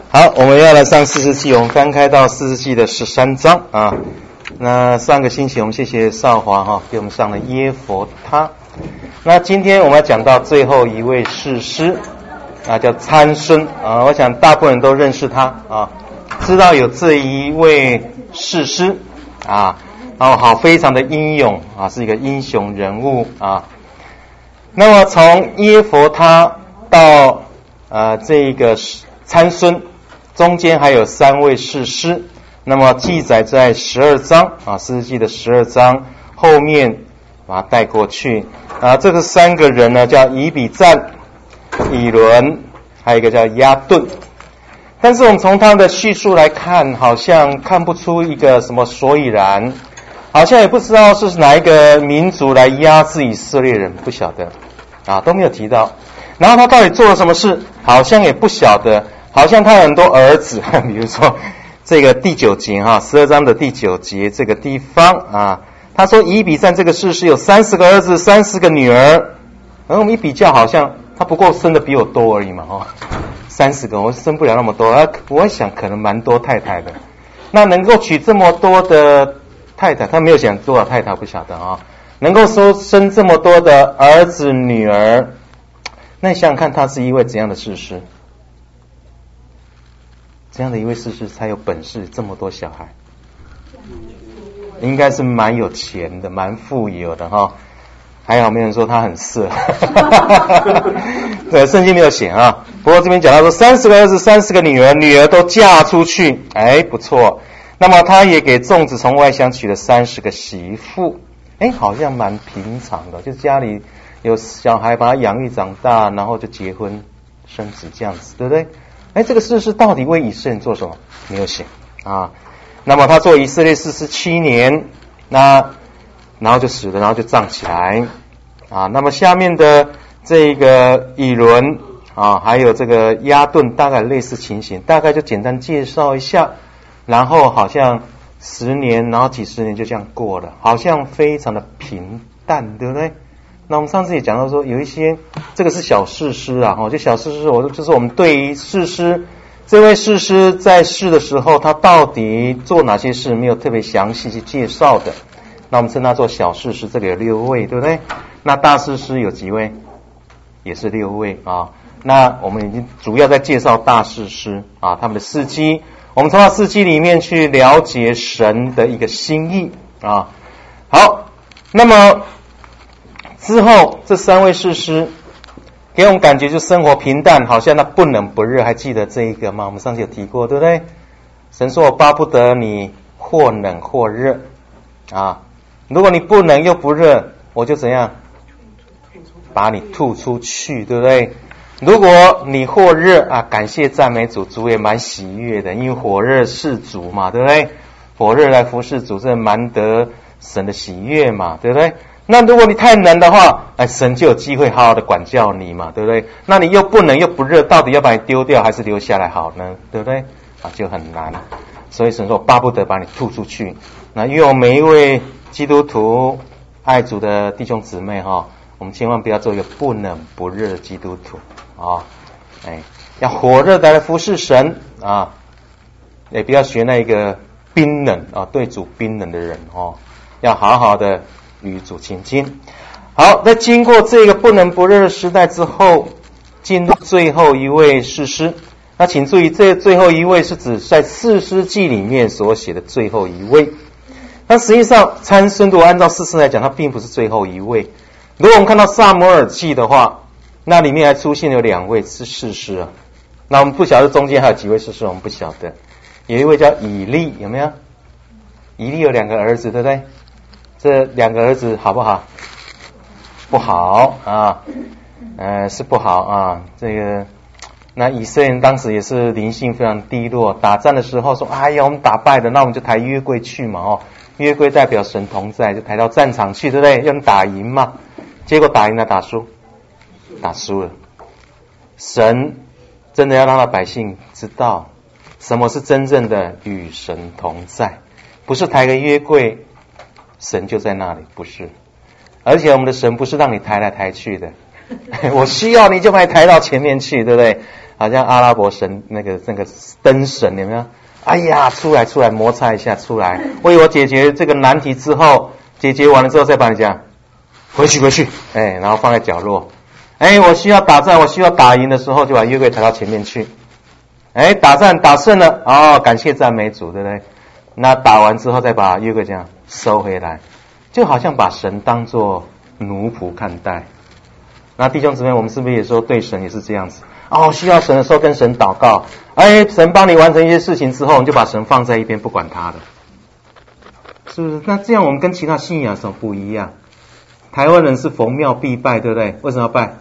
好，我们要来上士师记，我们翻开到士师记的13章啊。那上个星期我们谢谢少华给我们上了耶弗他。那今天我们要讲到最后一位士师叫参孙啊。我想大部分人都认识他啊，知道有这一位士师啊，然后非常的英勇啊，是一个英雄人物啊。那么从耶弗他到这个参孙，中间还有3位士师，那么记载在12章啊，士师记的12章后面把它带过去啊。这个3个人呢，叫以比赞、以伦，还有一个叫押顿。但是我们从他的叙述来看，好像看不出一个什么所以然，好像也不知道是哪一个民族来压制以色列人，不晓得啊，都没有提到。然后他到底做了什么事，好像也不晓得。好像他有很多儿子，比如说这个第9节12章的第9节这个地方啊，他说以比赞这个士师有30个儿子，30个女儿。然后我们一比较，好像他不过生的比我多而已嘛30个，我生不了那么多。我想可能蛮多太太的，那能够娶这么多的太太，他没有想多少太太不晓得能够生这么多的儿子女儿，那你想想看，他是一位怎样的士师？这样的一位士师才有本事这么多小孩，应该是蛮有钱的，蛮富有的还好没人说他很色对，圣经没有写不过这边讲到说30个儿子30个女儿，女儿都嫁出去，不错。那么他也给众子从外乡娶了30个媳妇，好像蛮平常的，就家里有小孩把他养育长大，然后就结婚生子这样子，对不对？这个士师到底为以色列人做什么？没有写那么他做以色列47年，然后就死了，然后就葬起来那么下面的这个以伦还有这个押顿，大概类似情形，大概就简单介绍一下。然后好像10年，然后几十年就这样过了，好像非常的平淡，对不对？那我们上次也讲到说，有一些这个是小士师就小士师，就是我们对于士师这位士师在世的时候，他到底做哪些事没有特别详细去介绍的，那我们称他做小士师。这里有6位，对不对？那大士师有几位？也是6位那我们已经主要在介绍大士师他们的事迹，我们从他事迹里面去了解神的一个心意好，那么之后这3位士师给我们感觉就生活平淡，好像那不冷不热，还记得这一个吗？我们上次有提过，对不对？神说我巴不得你或冷或热如果你不冷又不热，我就怎样把你吐出去，对不对？如果你或热感谢赞美主，主也蛮喜悦的，因为火热是主嘛，对不对？火热来服侍主，这蛮得神的喜悦嘛，对不对？那如果你太冷的话，神就有机会好好的管教你嘛，对不对？那你又不冷又不热，到底要把你丢掉还是留下来好呢？对不对？就很难。所以神说巴不得把你吐出去。那因为我每一位基督徒爱主的弟兄姊妹我们千万不要做一个不冷不热的基督徒要火热的来服侍神也不要学那个冰冷对主冰冷的人要好好的与主亲近。好，在经过这个不冷不热的时代之后，进入最后一位士师。那请注意，这最后一位是指在士师记里面所写的最后一位。那实际上参孙如果按照士师来讲，他并不是最后一位。如果我们看到撒母耳记的话，那里面还出现有2位是士师那我们不晓得中间还有几位士师，我们不晓得。有一位叫以利，有没有？以利有2个儿子，对不对？这2个儿子好不好？不好是不好这个那以色列人当时也是灵性非常低落，打仗的时候说我们打败了，那我们就抬约柜去嘛约柜代表神同在，就抬到战场去，对不对？要打赢嘛。结果打赢了打输？打输了。神真的要让他百姓知道什么是真正的与神同在，不是抬个约柜神就在那里，不是。而且我们的神不是让你抬来抬去的我需要你就把你抬到前面去，对不对？ 好像阿拉伯神那个灯神有没有？哎呀，出来摩擦一下出来，为我解决这个难题之后，解决完了之后再把你讲回去，然后放在角落。我需要打仗，我需要打赢的时候，就把约柜抬到前面去。打仗打胜了，感谢赞美主，对不对？那打完之后再把约柜这样收回来，就好像把神当作奴仆看待。那弟兄姊妹，我们是不是也说对神也是这样子？需要神的时候跟神祷告，神帮你完成一些事情之后，你就把神放在一边不管他的，是不是？那这样我们跟其他信仰有什么不一样？台湾人是逢庙必拜，对不对？为什么要拜？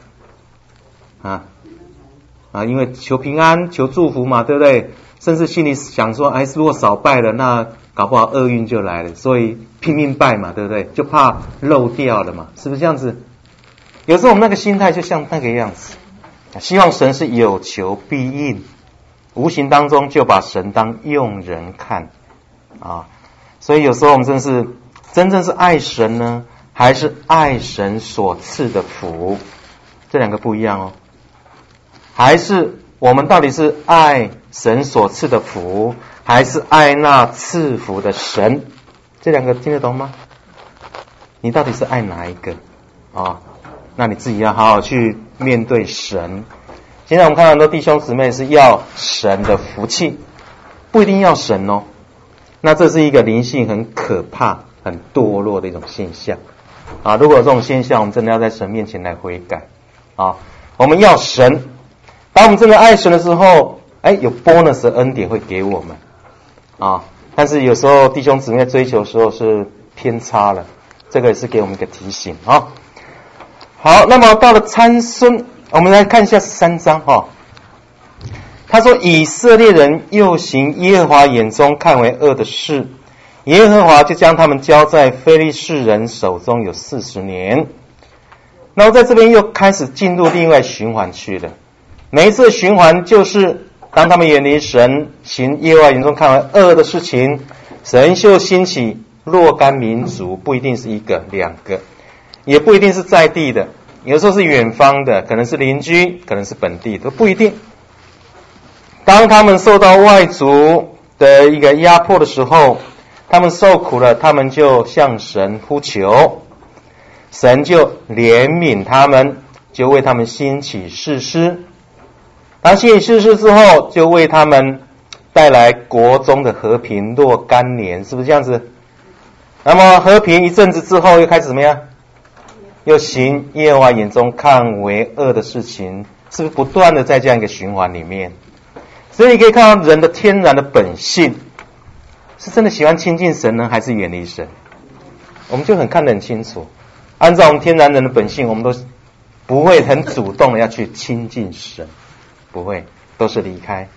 因为求平安求祝福嘛，对不对？甚至心里想说如果少拜了，那搞不好厄运就来了，所以拼命拜嘛，对不对？就怕漏掉了嘛，是不是这样子？有时候我们那个心态就像那个样子，希望神是有求必应，无形当中就把神当用人看所以有时候我们真正是爱神呢，还是爱神所赐的福？这两个不一样还是我们到底是爱神所赐的福，还是爱那赐福的神？这两个听得懂吗？你到底是爱哪一个那你自己要好好去面对神。现在我们看到很多弟兄姊妹是要神的福气，不一定要神那这是一个灵性很可怕很堕落的一种现象如果有这种现象，我们真的要在神面前来悔改我们要神，当我们真的爱神的时候，有 bonus 的恩典会给我们但是有时候弟兄姊妹追求的时候是偏差了，这个也是给我们一个提醒好，那么到了参孙，我们来看一下13章他说以色列人又行耶和华眼中看为恶的事，耶和华就将他们交在非利士人手中有40年。然后在这边又开始进入另外循环去了。每一次循环就是当他们远离神，行耶和华眼中看为恶的事情，神就兴起若干民族，不一定是一个两个，也不一定是在地的，有时候是远方的，可能是邻居，可能是本地的，不一定。当他们受到外族的一个压迫的时候，他们受苦了，他们就向神呼求，神就怜悯他们，就为他们兴起士师。当兴起士师之后，就为他们带来国中的和平若干年，是不是这样子？那么和平一阵子之后，又开始怎么样？又行耶和华眼中看为恶的事情，是不是不断的在这样一个循环里面？所以你可以看到人的天然的本性，是真的喜欢亲近神呢，还是远离神？我们就很看得很清楚。按照我们天然人的本性，我们都不会很主动的要去亲近神，不会，都是离开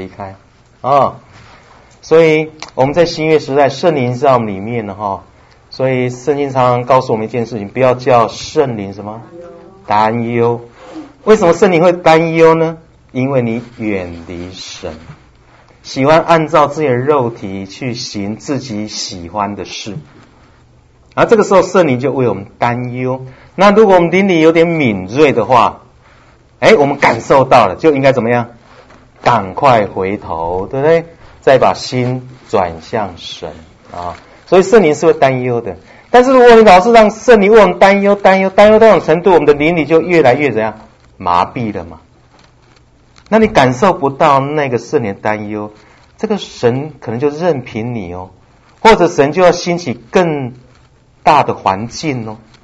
所以我们在新约时代，圣灵在我们里面呢所以圣经常常告诉我们一件事情，不要叫圣灵什么担忧。为什么圣灵会担忧呢？因为你远离神，喜欢按照自己的肉体去行自己喜欢的事，而这个时候圣灵就为我们担忧。那如果我们灵里有点敏锐的话，我们感受到了，就应该怎么样？赶快回头，对不对？再把心转向神所以圣灵是会担忧的。但是如果你老是让圣灵为我们担忧到那种程度，我们的灵里就越来越怎样？麻痹了嘛。那你感受不到那个圣灵担忧，这个神可能就任凭你或者神就要兴起更大的环境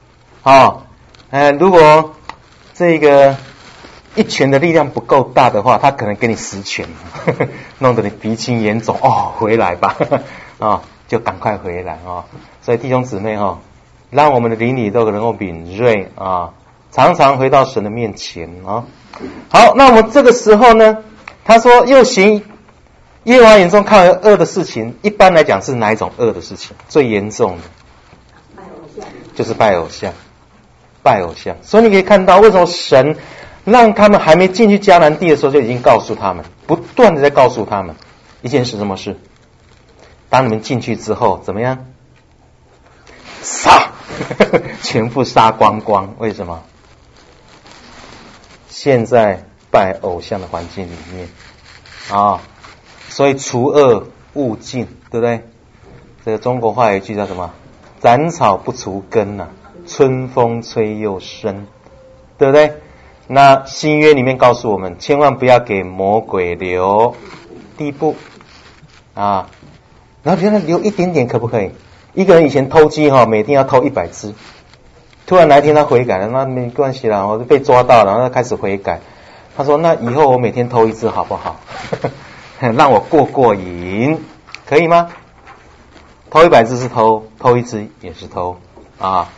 如果这个一拳的力量不够大的话，他可能给你10拳弄得你鼻青眼肿回来吧就赶快回来所以弟兄姊妹让我们的灵里都能够敏锐常常回到神的面前好，那我们这个时候呢，他说又行耶和华眼中看为恶的事情，一般来讲是哪一种恶的事情？最严重的就是拜偶像。所以你可以看到为什么神让他们还没进去迦南地的时候就已经告诉他们，不断的在告诉他们一件事，什么事？当你们进去之后怎么样？杀全部杀光光。为什么？现在拜偶像的环境里面啊。所以除恶务尽，对不对？这个中国话有一句叫什么？斩草不除根啊，春风吹又生，对不对？那新约里面告诉我们，千万不要给魔鬼留地步啊。然后觉得留一点点可不可以？一个人以前偷鸡每天要偷100只，突然哪一天他悔改了，那没关系啦，我被抓到了，然后他开始悔改。他说：“那以后我每天偷1只好不好？让我过瘾，可以吗？偷100只是偷1只也是偷啊。”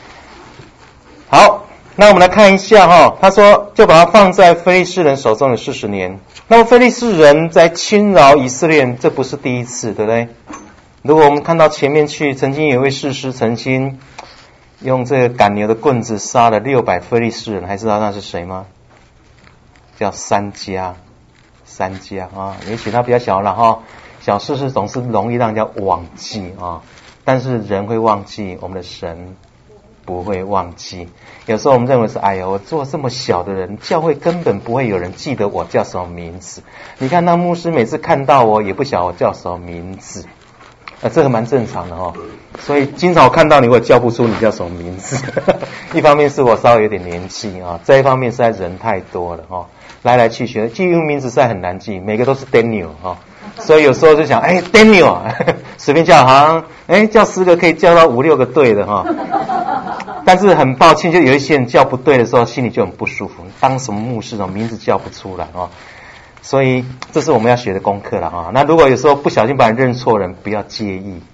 好，那我们来看一下他说就把它放在非利士人手中有40年。那么非利士人在侵扰以色列人，这不是第一次，对不对？如果我们看到前面去，曾经有一位士师曾经用这个赶牛的棍子杀了600非利士人，还知道那是谁吗？叫三家啊，也许他比较小了小事是总是容易让人家忘记啊，但是人会忘记，我们的神不会忘记。有时候我们认为是我做这么小的人，教会根本不会有人记得我叫什么名字。你看那牧师每次看到我也不晓得我叫什么名字，这个蛮正常的所以经常我看到你，我也叫不出你叫什么名字。一方面是我稍微有点年纪这一方面实在人太多了来来去去，记英文名字实在很难记，每个都是 Daniel 所以有时候就想Daniel 随便叫好像叫10个可以叫到5、6个对的但是很抱歉，就有一些人叫不对的时候心里就很不舒服，当什么牧师名字叫不出来所以这是我们要学的功课了那如果有时候不小心把人认错人，不要介意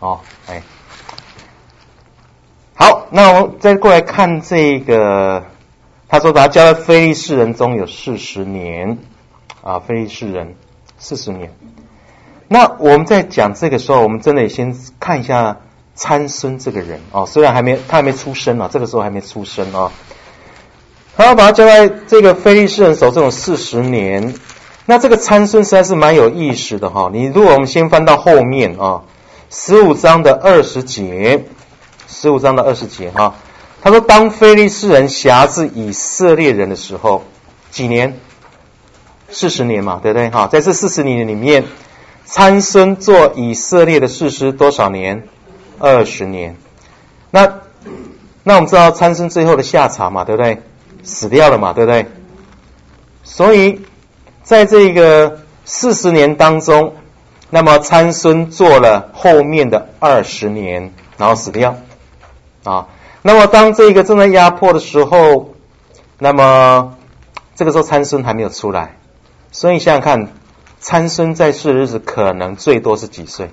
好，那我们再过来看这个，他说把他交在非利士人中有40年非利士人40年。那我们在讲这个时候，我们真的也先看一下参孙这个人虽然他还没出生这个时候还没出生他要把他交在这个非利士人手中有40年。那这个参孙实在是蛮有意思的你如果我们先翻到后面15章的20节，15章的20节他说当非利士人辖制以色列人的时候，几年？40年嘛，对不对在这40年里面，参孙做以色列的士师多少年？20年。那我们知道参孙最后的下场嘛，对不对？死掉了嘛，对不对？所以在这个40年当中，那么参孙做了后面的20年，然后死掉那么当这个正在压迫的时候，那么这个时候参孙还没有出来，所以想想看，参孙在世的日子可能最多是几岁？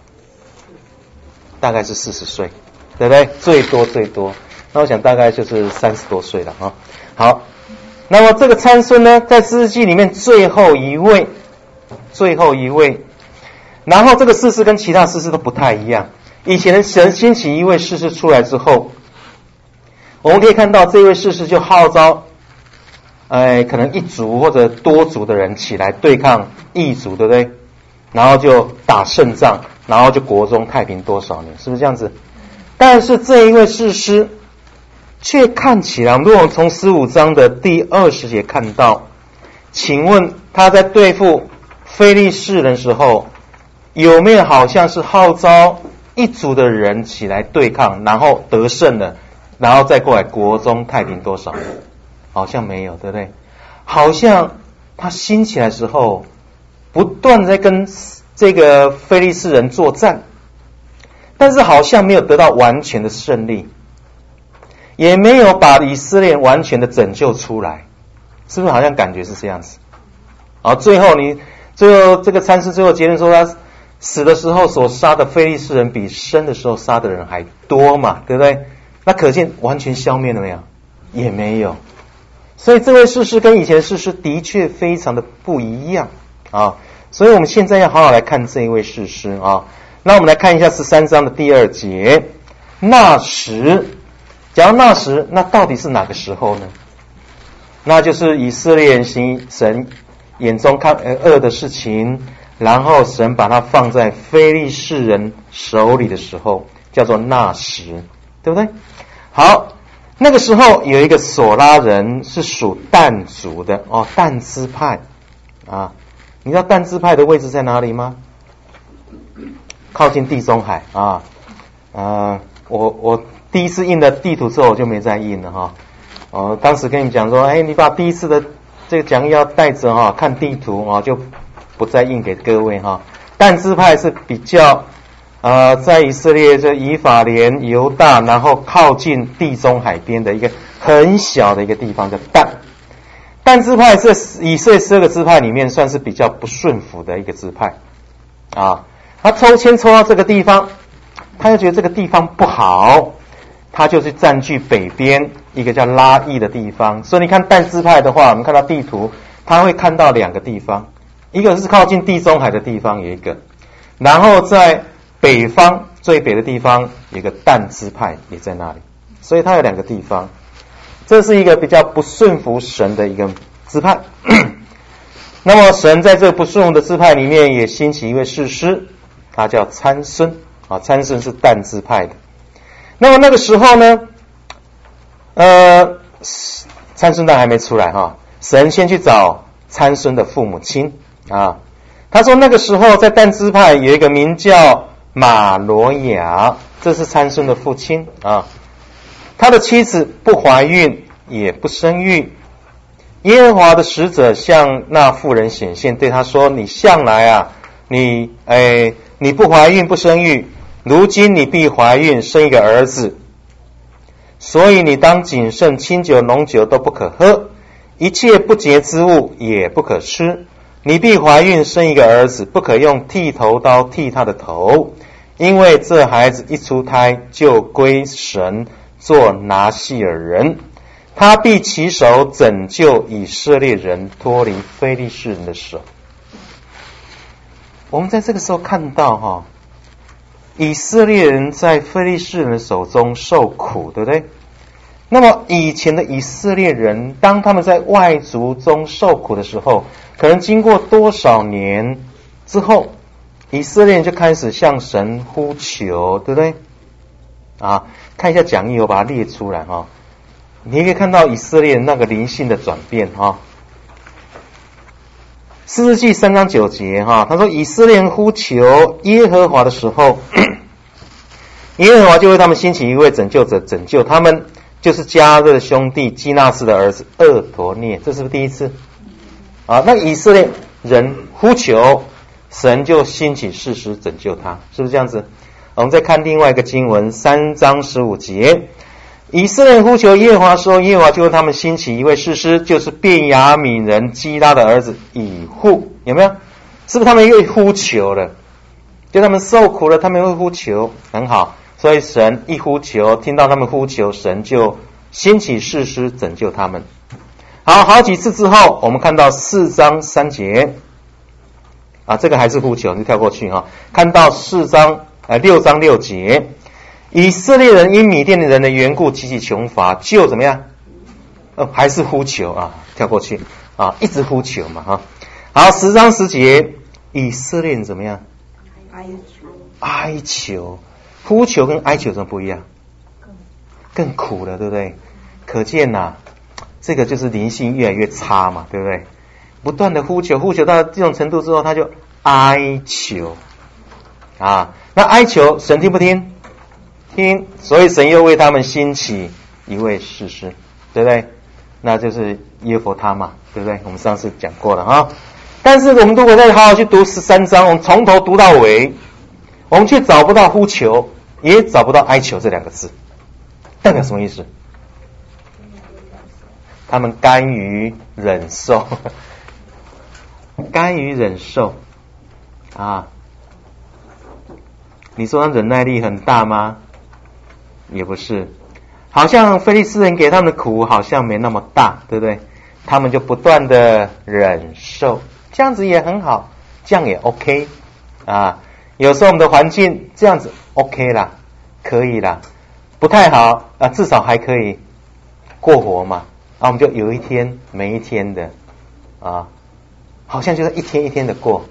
大概是40岁，对不对？最多那我想大概就是30多岁了好，那么这个参孙呢，在士师记里面最后一位，然后这个士师跟其他士师都不太一样。以前的神兴起一位士师出来之后，我们可以看到这位士师就号召可能一族或者多族的人起来对抗异族，对不对？然后就打胜仗，然后就国中太平多少年，是不是这样子？但是这一位士师却看起来，如果我们从15章的第20节看到，请问他在对付非利士人的时候，有没有好像是号召一族的人起来对抗，然后得胜了，然后再过来国中太平多少年？好像没有，对不对？好像他兴起来的时候，不断在跟这个非利士人作战，但是好像没有得到完全的胜利，也没有把以色列完全的拯救出来，是不是好像感觉是这样子？最后这个参孙最后结论说，他死的时候所杀的非利士人比生的时候杀的人还多嘛，对不对？那可见完全消灭了没有？也没有。所以这位士师跟以前的士师的确非常的不一样所以我们现在要好好来看这一位士师那我们来看一下13章的第2节。那时，讲到那时，那到底是哪个时候呢？那就是以色列人行神眼中看恶的事情，然后神把它放在非利士人手里的时候，叫做那时，对不对？好， 那个时候有一个索拉人是属但族的哦，但支派啊。你知道但支派的位置在哪里吗？靠近地中海啊。我第一次印了地图之后我就没再印了哈。当时跟你们讲说，你把第一次的这个讲义要带着哈，看地图啊，就不再印给各位哈。但支派是比较在以色列这以法莲、犹大，然后靠近地中海边的一个很小的一个地方叫但。但支派是以色列12个支派里面算是比较不顺服的一个支派啊。他抽签抽到这个地方，他就觉得这个地方不好，他就去占据北边一个叫拉邑的地方。所以你看但支派的话，我们看到地图，他会看到2个地方，一个是靠近地中海的地方有一个，然后在北方最北的地方有一个但支派也在那里，所以他有2个地方。这是一个比较不顺服神的一个支派。那么神在这个不顺服的支派里面也兴起一位士师，他叫参孙啊，参孙是但支派的。那么那个时候呢，参孙当然还没出来哈，神先去找参孙的父母亲啊。他说那个时候在但支派有一个名叫马罗亚，这是参孙的父亲啊。他的妻子不怀孕也不生育，耶和华的使者向那妇人显现，对他说：你向来啊，你不怀孕不生育，如今你必怀孕生一个儿子，所以你当谨慎，清酒浓酒都不可喝，一切不洁之物也不可吃。你必怀孕生一个儿子，不可用剃头刀剃他的头，因为这孩子一出胎就归神做拿细尔人，他必起手拯救以色列人脱离非利士人的手。我们在这个时候看到以色列人在非利士人的手中受苦，对不对？那么以前的以色列人，当他们在外族中受苦的时候，可能经过多少年之后，以色列人就开始向神呼求，对不对？看一下讲义，我把它列出来哈。你可以看到以色列人那个灵性的转变哈。士师记3章9节哈，他说以色列人呼求耶和华的时候，耶和华就为他们兴起一位拯救者，拯救他们，就是迦勒兄弟基纳斯的儿子俄陀聶。这是不是第一次？那以色列人呼求，神就兴起士师拯救他，是不是这样子？我们再看另外一个经文3章15节，以色列人呼求耶和华说，耶和华就为他们兴起一位士师，就是便雅悯人基拉的儿子以户。有没有？是不是他们又呼求了？就他们受苦了，他们会呼求，很好。所以神一呼求，听到他们呼求，神就兴起士师拯救他们。好几次之后，我们看到4章3节这个还是呼求，就跳过去看到6章6节，以色列人因米甸人的缘故极其穷乏，就怎么样？还是呼求跳过去一直呼求嘛好，10章10节，以色列人怎么样？哀求。呼求跟哀求有什么不一样？更苦了，对不对？可见这个就是灵性越来越差嘛，对不对？不断的呼求到这种程度之后，他就哀求那哀求神听不听？听，所以神又为他们兴起一位士师，对不对？那就是耶弗他嘛，对不对？我们上次讲过了但是我们如果再好好去读13章，我们从头读到尾，我们却找不到呼求，也找不到哀求这2个字，代表什么意思？他们甘于忍受甘于忍受你说他忍耐力很大吗？也不是，好像非利士人给他们的苦好像没那么大，对不对？他们就不断的忍受，这样子也很好，这样也 OK 有时候我们的环境这样子 OK 啦，可以啦，不太好至少还可以过活嘛我们就有一天没一天的好像就是一天一天的过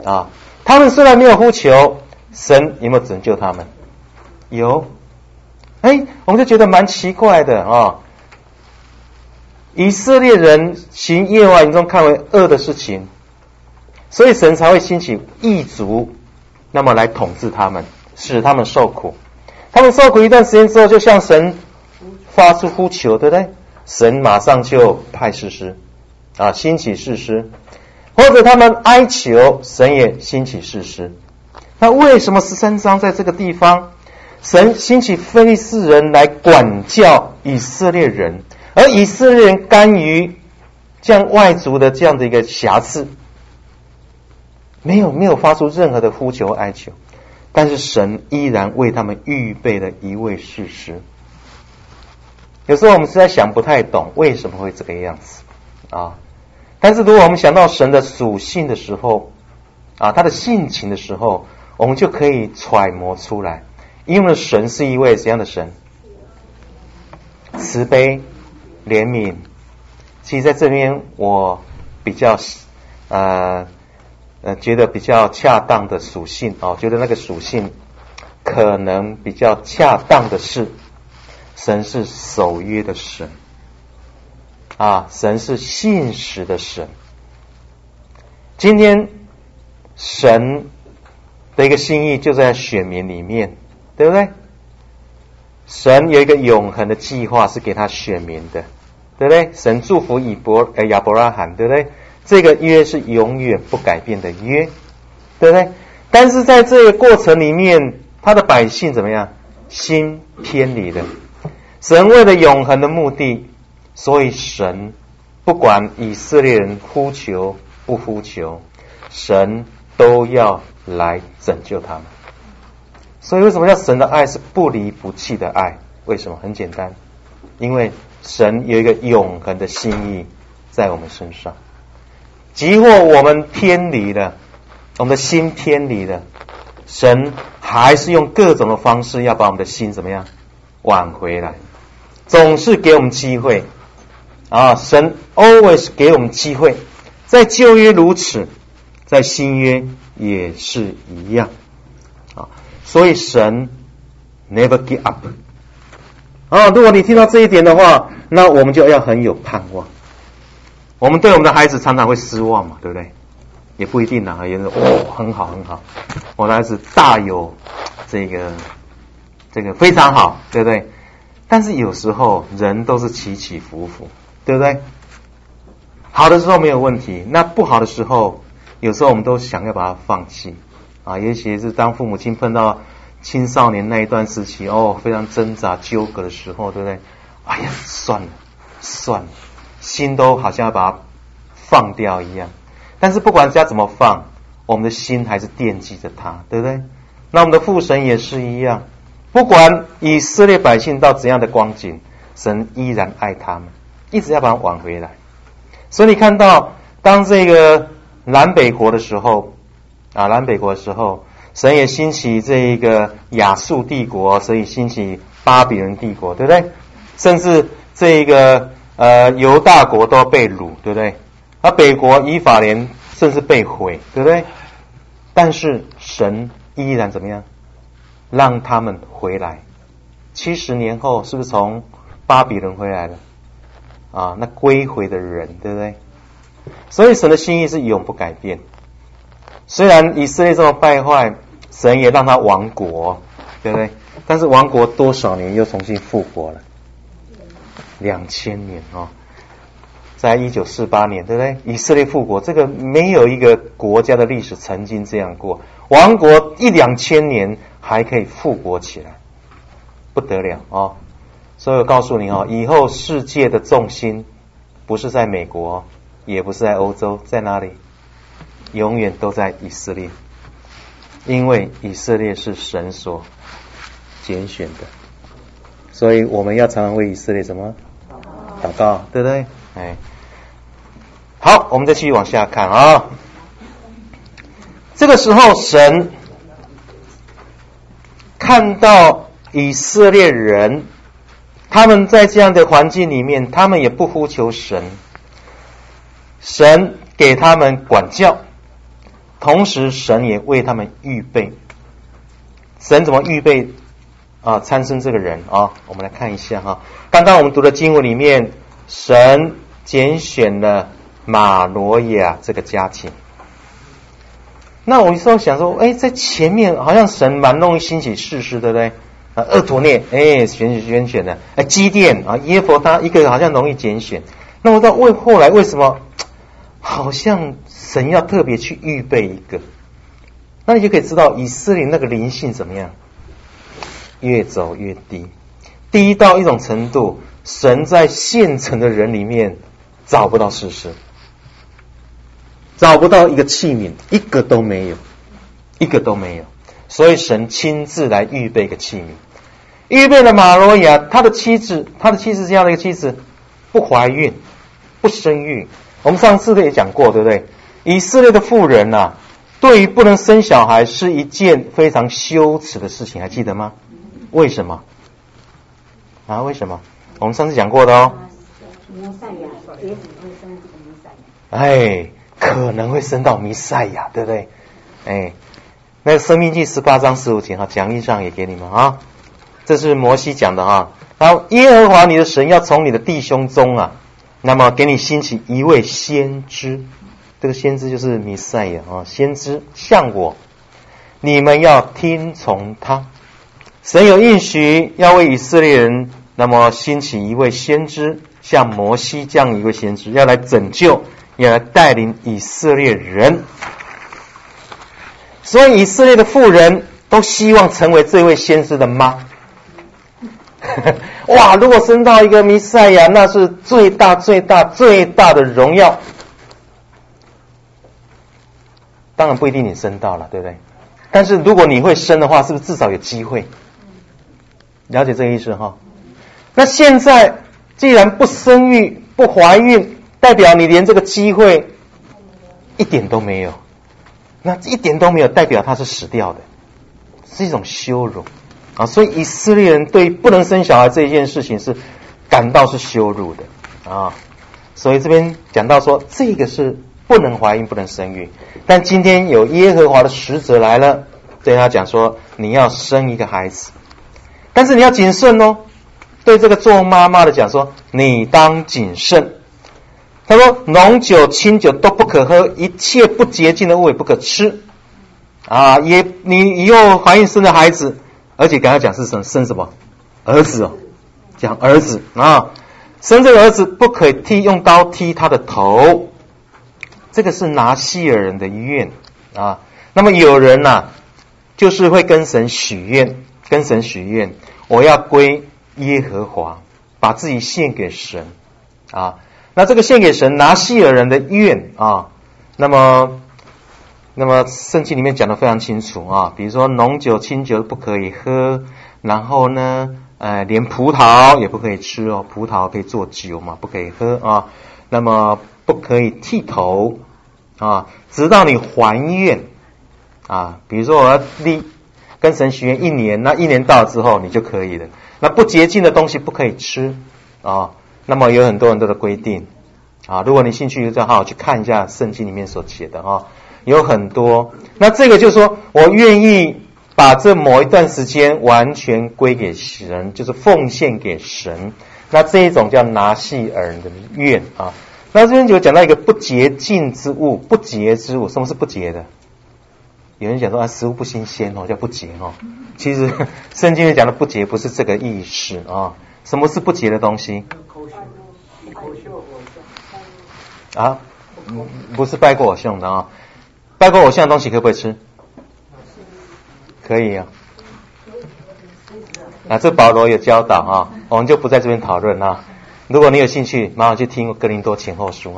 他们虽然没有呼求，神有没有拯救他们？有我们就觉得蛮奇怪的啊。以色列人行耶和华眼中看为恶的事情，所以神才会兴起异族，那么来统治他们，使他们受苦。他们受苦一段时间之后，就向神发出呼求，对不对？神马上就派士师啊，兴起士师，或者他们哀求，神也兴起士师。那为什么13章在这个地方，神兴起非利士人来管教以色列人，而以色列人甘于将外族的这样的一个瑕疵，没有发出任何的呼求哀求，但是神依然为他们预备了一位士师。有时候我们实在想不太懂为什么会这个样子啊，但是如果我们想到神的属性的时候啊，他的性情的时候，我们就可以揣摩出来。因为神是一位怎样的神？慈悲、怜悯。其实在这边我比较觉得比较恰当的属性觉得那个属性可能比较恰当的是，神是守约的神啊，神是信实的神。今天神的一个心意就在选民里面，对不对？神有一个永恒的计划是给他选民的，对不对？神祝福亚伯拉罕，对不对？这个约是永远不改变的约，对不对？但是在这个过程里面，他的百姓怎么样？心偏离了。神为了永恒的目的，所以神不管以色列人呼求不呼求，神都要来拯救他们。所以为什么叫神的爱是不离不弃的爱？为什么？很简单，因为神有一个永恒的心意在我们身上。即或我们偏离了，我们的心偏离了，神还是用各种的方式要把我们的心怎么样挽回来，总是给我们机会啊！神 always 给我们机会，在旧约如此，在新约也是一样啊！所以神 never give up 啊！如果你听到这一点的话，那我们就要很有盼望。我们对我们的孩子常常会失望嘛，对不对？也不一定啊，有人很好很好，我的孩子大有这个非常好，对不对？但是有时候人都是起起伏伏，对不对？好的时候没有问题，那不好的时候，有时候我们都想要把它放弃啊。尤其是当父母亲碰到青少年那一段时期，非常挣扎纠葛的时候，对不对？哎呀，算了，心都好像要把它放掉一样。但是不管家怎么放，我们的心还是惦记着他，对不对？那我们的父神也是一样，不管以色列百姓到怎样的光景，神依然爱他们，一直要把他挽回来。所以你看到当这个南北国的时候神也兴起这个亚述帝国，所以兴起巴比伦帝国，对不对？甚至这个犹大国都被掳，对不对？而北国以法莲甚至被毁，对不对？但是神依然怎么样？让他们回来。70年后是不是从巴比伦回来了？啊，那归回的人，对不对？所以神的心意是永不改变。虽然以色列这么败坏，神也让他亡国，对不对？但是亡国多少年又重新复活了？2000年在1948年，对不对？以色列复国，这个没有一个国家的历史曾经这样过，亡国1-2000年还可以复国起来，不得了所以我告诉你以后世界的重心不是在美国，也不是在欧洲，在哪里？永远都在以色列，因为以色列是神所拣选的，所以我们要常常为以色列什么祷告，对不对？好，我们再继续往下看这个时候神看到以色列人，他们在这样的环境里面，他们也不呼求神，神给他们管教，同时神也为他们预备。神怎么预备参生这个人啊，我们来看一下哈。刚刚我们读的经文里面，神拣选了马罗亚这个家庭。那我有时候想说，在前面好像神蛮容易兴起士师，对不对？厄陀聶，选的，基甸啊，耶弗他一个好像容易拣选。那我到后来为什么好像神要特别去预备一个？那你就可以知道以色列那个灵性怎么样，越走越低，低到一种程度，神在现成的人里面找不到士师。找不到一个器皿，一个都没有，所以神亲自来预备一个器皿，预备了马罗亚，他的妻子是这样的一个妻子，不怀孕，不生育。我们上次也讲过，对不对？以色列的妇人对于不能生小孩是一件非常羞耻的事情，还记得吗？为什么？为什么？我们上次讲过的哦。弥赛亚，也许会生这个弥赛亚。可能会生到弥赛亚，对不对？那个申命记18章15节讲义上也给你们啊。这是摩西讲的哈。然后耶和华你的神要从你的弟兄中那么给你兴起一位先知，这个先知就是弥赛亚先知像我，你们要听从他。神有应许要为以色列人那么兴起一位先知，像摩西这样一位先知，要来拯救，要来带领以色列人。所以以色列的妇人都希望成为这位先知的妈。哇，如果生到一个弥赛亚，那是最大的荣耀。当然不一定你生到了，对不对？但是如果你会生的话，是不是至少有机会？了解这个意思哈？那现在既然不生育不怀孕，代表你连这个机会一点都没有。那一点都没有代表他是死掉的，是一种羞辱所以以色列人对不能生小孩这一件事情是感到是羞辱的所以这边讲到说这个是不能怀孕不能生育，但今天有耶和华的使者来了，对他讲说你要生一个孩子，但是你要谨慎哦。对这个做妈妈的讲说你当谨慎。他说浓酒清酒都不可喝，一切不洁净的物也不可吃你以后怀孕生的孩子，而且刚才讲是生什么儿子讲儿子生这个儿子不可以用刀剔他的头，这个是拿西尔人的愿那么有人就是会跟神许愿，我要归耶和华，把自己献给神那这个献给神拿西尔人的愿那么圣经里面讲得非常清楚比如说浓酒清酒不可以喝，然后呢连葡萄也不可以吃葡萄可以做酒嘛，不可以喝那么不可以剃头直到你还愿比如说我要跟神许愿1年，那1年到了之后你就可以了。那不洁净的东西不可以吃那么有很多很多的规定如果你兴趣就再好好去看一下圣经里面所写的有很多。那这个就是说我愿意把这某一段时间完全归给神，就是奉献给神。那这一种叫拿细耳的愿那这边就讲到一个不洁净之物，不洁之物，什么是不洁的？有人讲说食物不新鲜叫不洁其实圣经里讲的不洁不是这个意思什么是不洁的东西不是拜过偶像的拜过偶像的东西可不可以吃？可以这保罗有教导我们就不在这边讨论如果你有兴趣马上去听哥林多前后书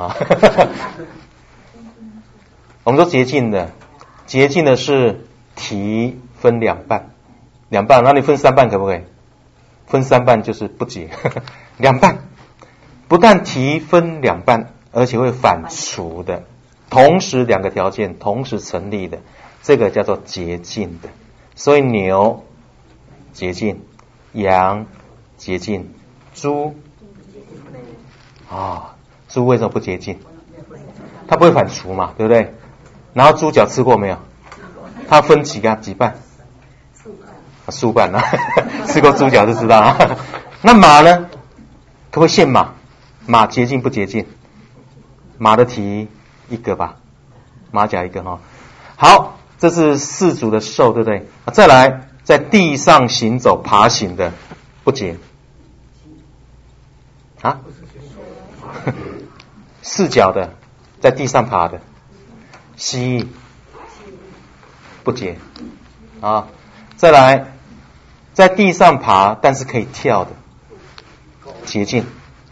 我们说洁净的是蹄分2半，那你分3半可不可以？分3半就是不洁2半不但蹄分2半，而且会反刍的，同时2个条件同时成立的，这个叫做洁净的。所以牛洁净，羊洁净，猪猪为什么不洁净？它不会反刍嘛，对不对？然后猪脚吃过没有？它分几半书办啊，吃过猪脚就知道啊。那马呢？可不可以献马？马洁净不洁净？马的蹄一个吧，马甲一个哈。好，这是四足的兽，对不对？再来，在地上行走、爬行的不洁啊？四脚的，在地上爬的蜥蜴不洁啊。再来，在地上爬但是可以跳的洁净。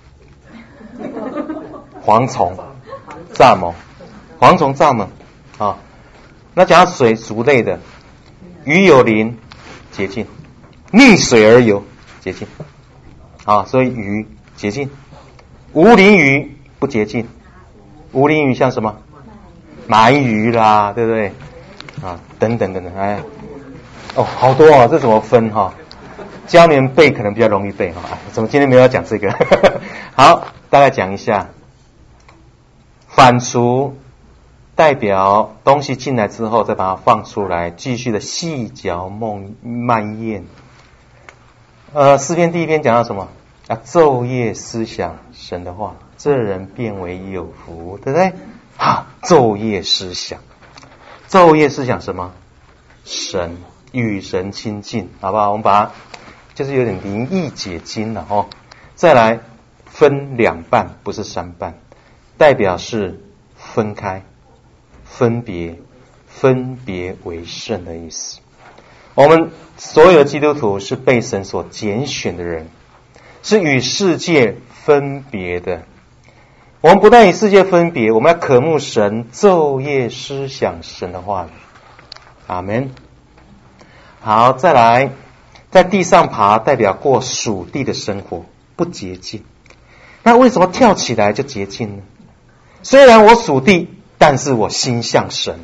蝗虫、蚱蜢，蝗虫、蚱蜢啊。那讲到水族类的，鱼有鳞洁净，逆水而游洁净啊，所以鱼洁净。无鳞鱼不洁净，无鳞鱼像什么？鳗鱼啦，对不对？啊，等等等等，哎，哦，好多哦，这怎么分哈？教你们背可能比较容易背哈。怎么今天没有讲这个？好，大概讲一下。反刍代表东西进来之后再把它放出来，继续的细嚼慢咽。诗篇第一篇讲到什么啊？昼夜思想神的话，这人变为有福，对不对？好，昼夜思想，昼夜思想什么？神，与神亲近，好不好？我们把它就是有点灵意解经了哦。再来分两半，不是三半。代表是分开、分别为圣的意思。我们所有的基督徒是被神所拣选的人，是与世界分别的。我们不但与世界分别，我们要渴慕神，昼夜思想神的话语。阿们。好，再来，在地上爬，代表过属地的生活，不洁净。那为什么跳起来就洁净呢？虽然我属地，但是我心向神。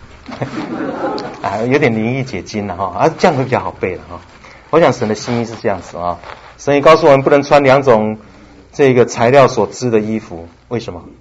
有点灵异解经了哈，这样会比较好背了哈。我想神的心意是这样子啊，神也告诉我们不能穿两种这个材料所织的衣服，为什么？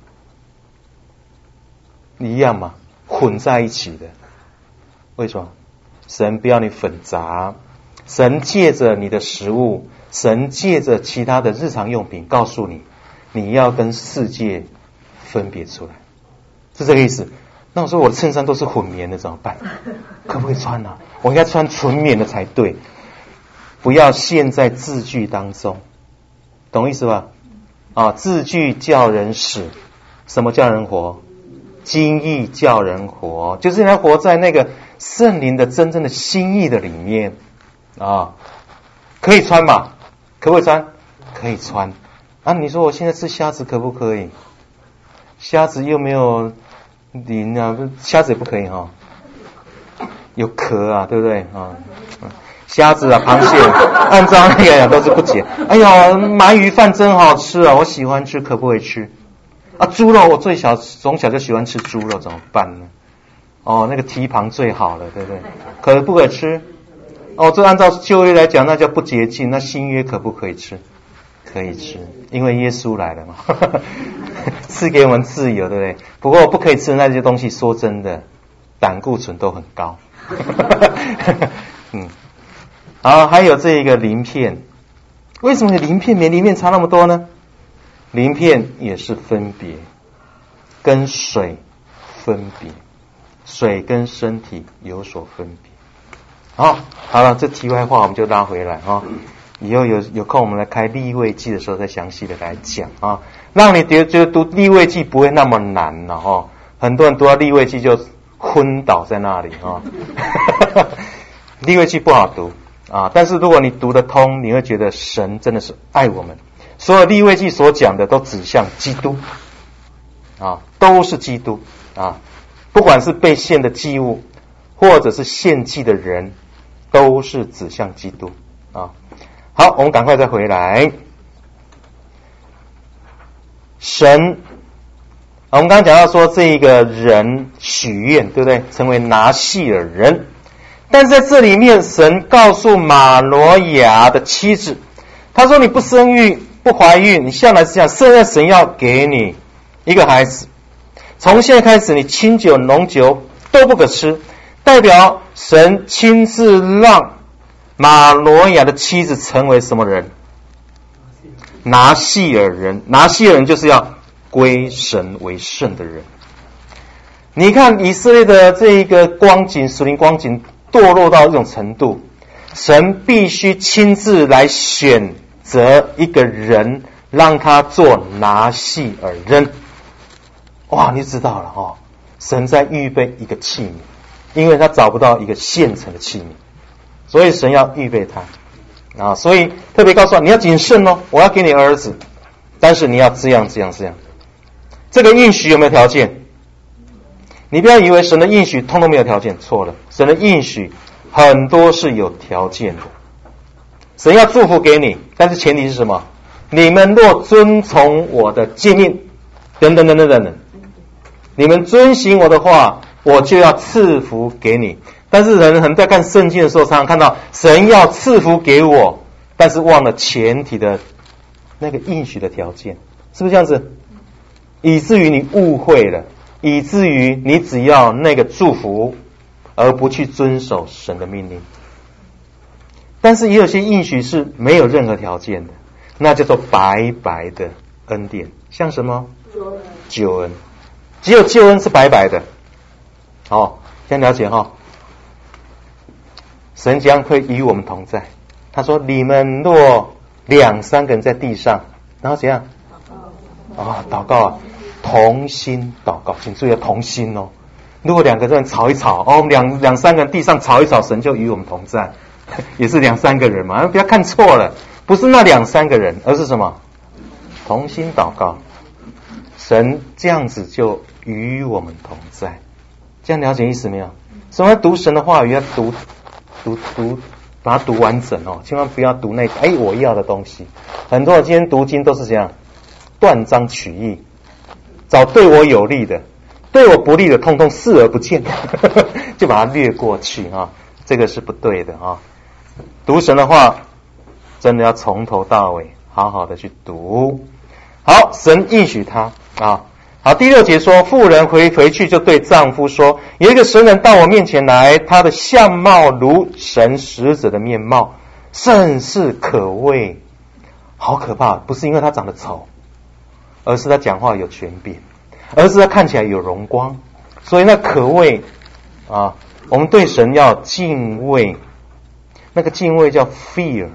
一样嘛，混在一起的。为什么？神不要你混杂，神借着你的食物，神借着其他的日常用品告诉你，你要跟世界分别出来，是这个意思。那我说我的衬衫都是混棉的怎么办？可不可以穿啊？我应该穿纯棉的才对，不要陷在字句当中，懂意思吧？字句叫人死，什么叫人活？经意叫人活，就是你要活在那个圣灵的真正的心意的里面啊。可以穿嘛？可不可以穿？可以穿啊。你说我现在吃虾子可不可以？虾子又没有鳞啊，虾子也不可以哈，有壳啊，对不对啊？虾子啊，螃蟹，按照那个讲都是不洁。哎呀，鳗鱼饭真好吃啊，我喜欢吃，可不可以吃？啊，猪肉我从小就喜欢吃猪肉，怎么办呢？那个蹄膀最好了，对不对？可不可以吃？这按照旧约来讲，那叫不洁净。那新约可不可以吃？可以吃，因为耶稣来了嘛，赐给我们自由，对不对？不过不可以吃的那些东西，说真的，胆固醇都很高。好，还有这个鳞片，为什么鳞片没鳞片差那么多呢？鳞片也是分别，跟水分别，水跟身体有所分别。好了，这题外话我们就拉回来啊。以后有空我们来开利未记的时候再详细的来讲啊，让你觉得读利未记不会那么难了哈。很多人读到利未记就昏倒在那里啊。利未记不好读啊，但是如果你读得通，你会觉得神真的是爱我们。所有利未记所讲的都指向基督啊，都是基督啊，不管是被献的祭物或者是献祭的人，都是指向基督啊。好，我们赶快再回来。神，我们刚刚讲到说这个人许愿，对不对？成为拿细耳人。但是在这里面，神告诉马挪亚的妻子，他说你不生育不怀孕，你向来是这样，现在神要给你一个孩子，从现在开始你清酒浓酒都不可吃，代表神亲自让马挪亚的妻子成为什么人？拿细尔人。拿细尔人就是要归神为圣的人。你看以色列的这一个光景，属灵光景堕落到这种程度，神必须亲自来选择一个人，让他做拿细尔人。哇，你知道了哦，神在预备一个器皿，因为他找不到一个现成的器皿，所以神要预备他啊。所以特别告诉他，你要谨慎哦，我要给你儿子，但是你要这样。这个应许有没有条件？你不要以为神的应许通通没有条件，错了。神的应许很多是有条件的。神要祝福给你，但是前提是什么？你们若遵从我的诫命，等等，你们遵行我的话，我就要赐福给你。但是人很在看圣经的时候，常常看到神要赐福给我，但是忘了前提的那个应许的条件，是不是这样子？以至于你误会了，以至于你只要那个祝福，而不去遵守神的命令。但是也有些应许是没有任何条件的，那叫做白白的恩典。像什么？救恩。只有救恩是白白的。好，先了解哈。神将会与我们同在。他说：你们若2、3个人在地上，然后怎样？祷告啊，同心祷告，请注意要同心哦。如果2个人吵一吵，我们两3个人地上吵一吵，神就与我们同在，也是2、3个人嘛，不要看错了，不是那2、3个人，而是什么？同心祷告，神这样子就与我们同在。这样了解意思没有？什么读神的话语要读，把它读完整哦，千万不要读那我要的东西。很多人今天读经都是这样，断章取义，找对我有利的，对我不利的通通视而不见，就把它略过去啊，这个是不对的啊。读神的话，真的要从头到尾好好的去读。好，神应许他啊。好，第6节说，妇人回去就对丈夫说，有一个神人到我面前来，他的相貌如神使者的面貌，甚是可畏。好可怕，不是因为他长得丑，而是他讲话有权柄，而是他看起来有荣光，所以那可畏啊，我们对神要敬畏，那个敬畏叫 fear，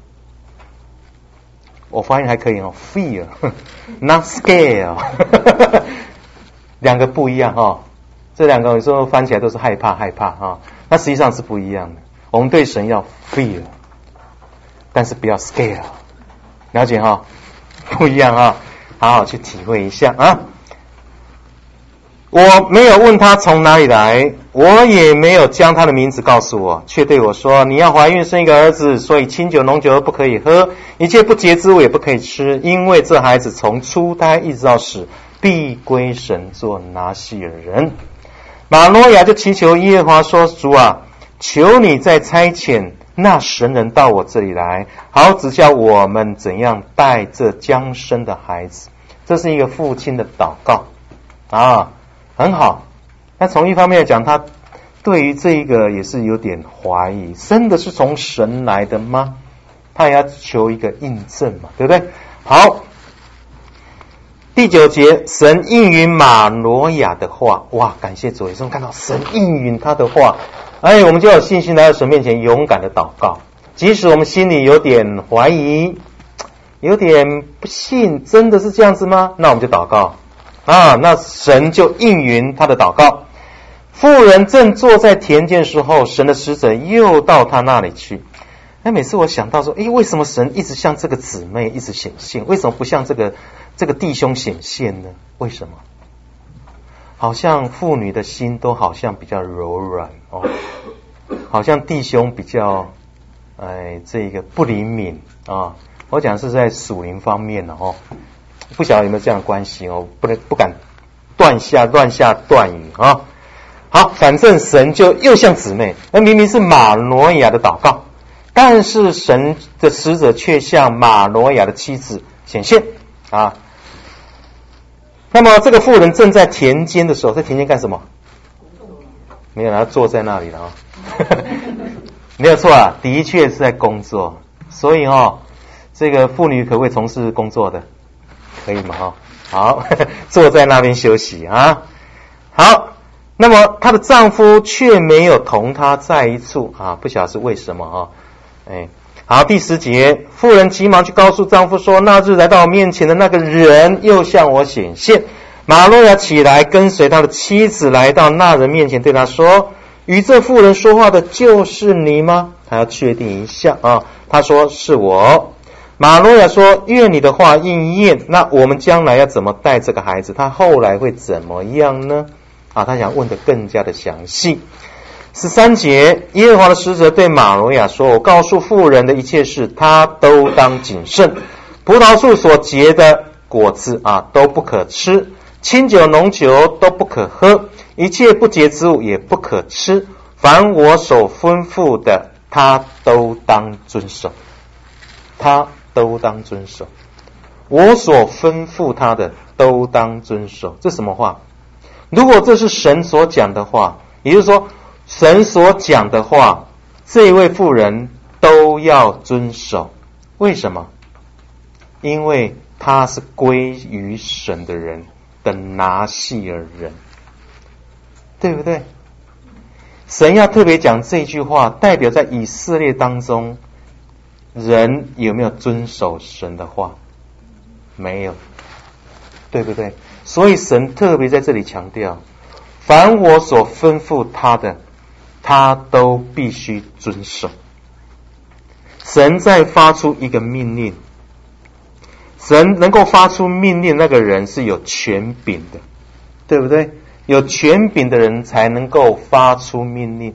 我发音还可以哦 fear not scare 两个不一样哦，这2个有时候翻起来都是害怕啊，那实际上是不一样的。我们对神要 fear， 但是不要 scare， 了解哈，不一样啊，好好去体会一下啊。我没有问他从哪里来，我也没有将他的名字告诉我，却对我说，你要怀孕生一个儿子，所以清酒浓酒不可以喝，一切不洁之物也不可以吃，因为这孩子从出胎一直到死，必归神做拿细尔人。马诺亚就祈求耶和华说，主啊，求你再差遣那神人到我这里来，好指教我们怎样带这将生的孩子。这是一个父亲的祷告啊，很好。那从一方面来讲，他对于这一个也是有点怀疑，真的是从神来的吗？他也要求一个印证嘛，对不对？好，第9节，神应允马挪亚的话。哇，感谢主，有时候看到神应允他的话，我们就有信心来到神面前勇敢的祷告，即使我们心里有点怀疑，有点不信，真的是这样子吗？那我们就祷告啊，那神就应允他的祷告。妇人正坐在田间的时候，神的使者又到他那里去。每次我想到说，为什么神一直向这个姊妹一直显现，为什么不向这个弟兄显现呢？为什么？好像妇女的心都好像比较柔软哦，好像弟兄比较这个不灵敏啊。我讲是在属灵方面哦，不晓得有没有这样的关系哦，不敢乱下断语啊。好，反正神就又向姊妹，明明是马挪亚的祷告，但是神的使者却向马挪亚的妻子显现啊。那么这个妇人正在田间的时候，在田间干什么？没有，他坐在那里了啊。 没有错啊，的确是在工作。所以这个妇女可不可以从事工作的？可以吗？好，坐在那边休息啊。好，那么她的丈夫却没有同她在一处啊，不晓得是为什么好，第10节，妇人急忙去告诉丈夫说，那日来到我面前的那个人又向我显现。马诺亚起来跟随他的妻子来到那人面前，对他说，与这妇人说话的就是你吗？他要确定一下啊。他说是我。马诺亚说，愿你的话应验，那我们将来要怎么带这个孩子？他后来会怎么样呢？他想问得更加的详细。13节，耶和华的使者对马诺亚说，我告诉妇人的一切事，他都当谨慎。葡萄树所结的果子都不可吃，清酒浓酒都不可喝，一切不洁之物也不可吃，凡我所吩咐的，他都当遵守。他都当遵守，我所吩咐他的都当遵守。这什么话？如果这是神所讲的话，也就是说神所讲的话，这一位妇人都要遵守。为什么？因为他是归于神的人的拿细尔人，对不对？神要特别讲这句话，代表在以色列当中人有没有遵守神的话？没有，对不对？所以神特别在这里强调，凡我所吩咐他的，他都必须遵守。神在发出一个命令，神能够发出命令，那个人是有权柄的，对不对？有权柄的人才能够发出命令。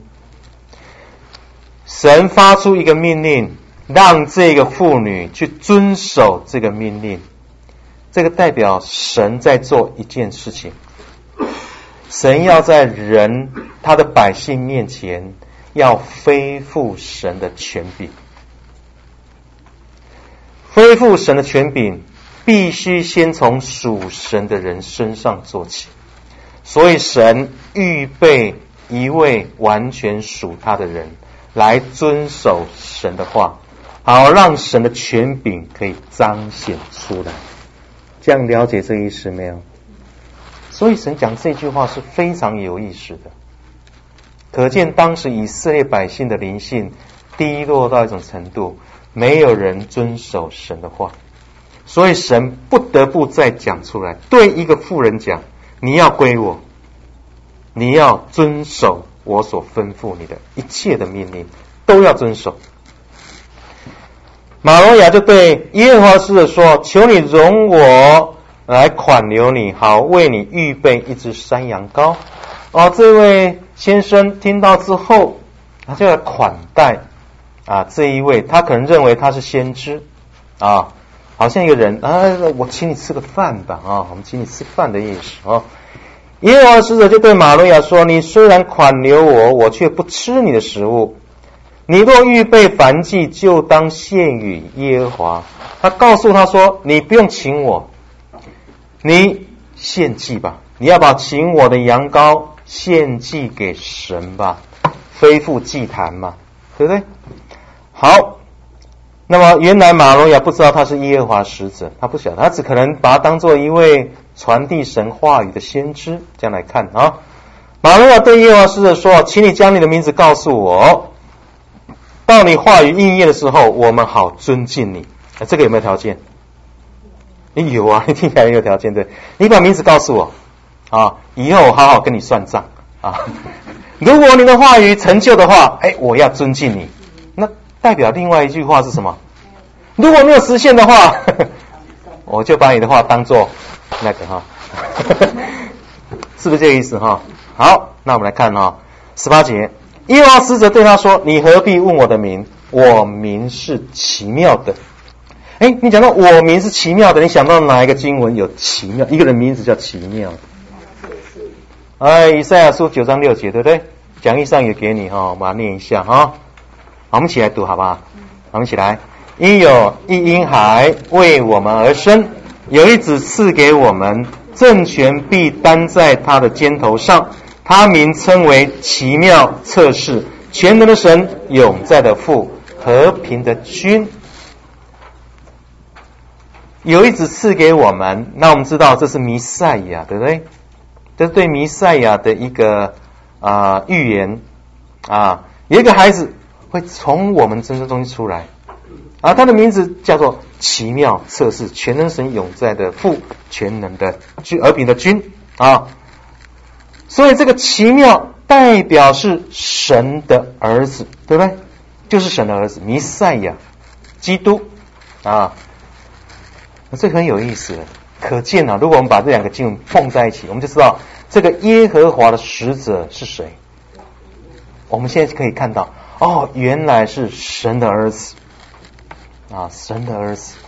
神发出一个命令，让这个妇女去遵守这个命令，这个代表神在做一件事情。神要在人他的百姓面前要恢复神的权柄，恢复神的权柄必须先从属神的人身上做起，所以神预备一位完全属他的人来遵守神的话，好让神的权柄可以彰显出来。这样了解这意思没有？所以神讲这句话是非常有意思的，可见当时以色列百姓的灵性低落到一种程度，没有人遵守神的话，所以神不得不再讲出来，对一个妇人讲，你要归我，你要遵守我所吩咐你的一切的命令，都要遵守。马诺亚就对耶和华使者说，求你容我来款留你，好为你预备一只山羊羔。这位先生听到之后，他就来款待这一位，他可能认为他是先知好像一个人我请你吃个饭吧我们请你吃饭的意思耶和华使者就对马诺亚说，你虽然款留我，我却不吃你的食物。你若预备燔祭，就当献与耶和华。他告诉他说，你不用请我，你献祭吧，你要把请我的羊羔献祭给神吧，恢复祭坛嘛，对不对？好，那么原来马诺亚不知道他是耶和华使者，他不晓得，他只可能把他当作一位传递神话语的先知，这样来看马诺亚对耶和华使者说，请你将你的名字告诉我，到你话语应验的时候，我们好尊敬你。这个有没有条件？有啊，你听起来有条件，对。你把名字告诉我以后我好好跟你算账如果你的话语成就的话，我要尊敬你。那代表另外一句话是什么？如果没有实现的话我就把你的话当作那个是不是这个意思好，那我们来看18节，耶和华使者对他说，你何必问我的名？我名是奇妙的。你讲到我名是奇妙的，你想到哪一个经文有奇妙？一个人名字叫奇妙。以赛亚书9章6节，对不对？讲义上也给你我把它念一下好，我们一起来读好不好？我们一起来。因有一婴孩为我们而生，有一子赐给我们，政权必担在他的肩头上，他名称为奇妙、策士、 全能的神，永在的父，和平的君。有一子赐给我们，那我们知道这是弥赛亚，对不对？这是对弥赛亚的一个预言啊。有一个孩子会从我们真正中间出来啊，他的名字叫做奇妙测试，全能神永在的父，全能的君，和平的君啊。所以这个奇妙代表是神的儿子，对不对？就是神的儿子弥赛亚基督啊。这很有意思的，可见如果我们把这两个经文碰在一起，我们就知道这个耶和华的使者是谁。我们现在可以看到，原来是神的儿子啊，神的儿子。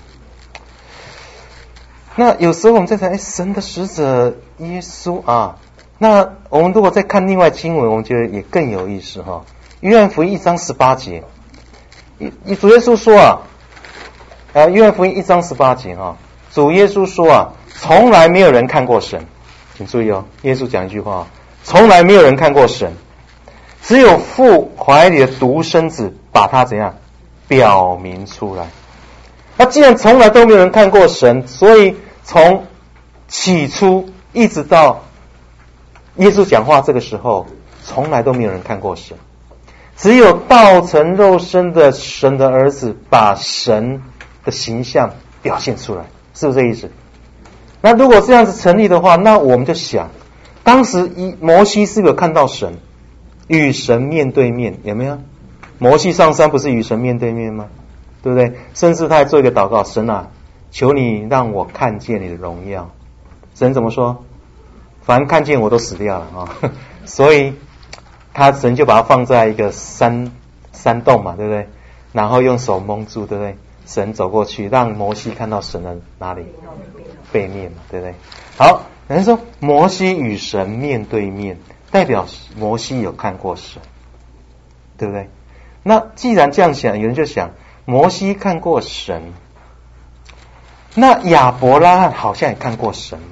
那有时候我们在想，神的使者耶稣啊，那我们如果再看另外经文，我们觉得也更有意思哈。约翰福音1章18节，主耶稣说约翰福音1章18节主耶稣说从来没有人看过神，请注意耶稣讲一句话，从来没有人看过神，只有父怀里的独生子把他怎样表明出来。那既然从来都没有人看过神，所以从起初一直到耶稣讲话这个时候，从来都没有人看过神，只有道成肉身的神的儿子把神的形象表现出来，是不是这意思？那如果这样子成立的话，那我们就想，当时摩西是不是有看到神，与神面对面，有没有？摩西上山不是与神面对面吗？对不对？甚至他还做一个祷告，神啊，求你让我看见你的荣耀。神怎么说？凡看见我都死掉了所以神就把它放在一个山洞嘛，对不对？然后用手蒙住，对不对？神走过去，让摩西看到神的哪里？背面嘛，对不对？好，有人说摩西与神面对面，代表摩西有看过神，对不对？那既然这样想，有人就想摩西看过神，那亚伯拉罕好像也看过神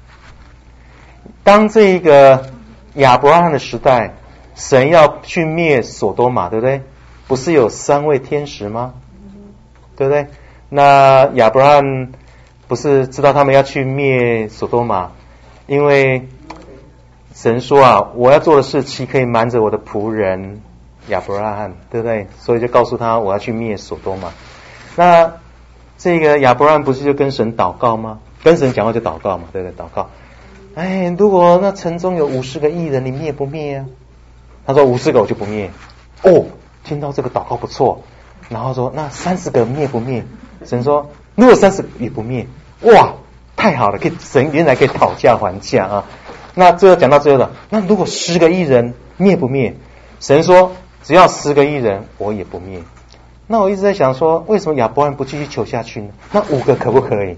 当这个亚伯拉罕的时代，神要去灭所多玛，对不对？不是有3位天使吗？对不对？那亚伯拉罕不是知道他们要去灭所多玛，因为神说我要做的事岂可以瞒着我的仆人亚伯拉罕，对不对？所以就告诉他我要去灭所多玛。那这个亚伯拉罕不是就跟神祷告吗？跟神讲话就祷告嘛，对不对？祷告，如果那城中有50个义人，你灭不灭啊？他说50个我就不灭。听到这个祷告不错，然后说那30个灭不灭？神说如果30个也不灭，哇，太好了，神原来可以讨价还价啊。那最后讲到最后了，那如果10个义人灭不灭？神说只要10个义人我也不灭。那我一直在想说，为什么亚伯拉罕不继续求下去呢？那5个可不可以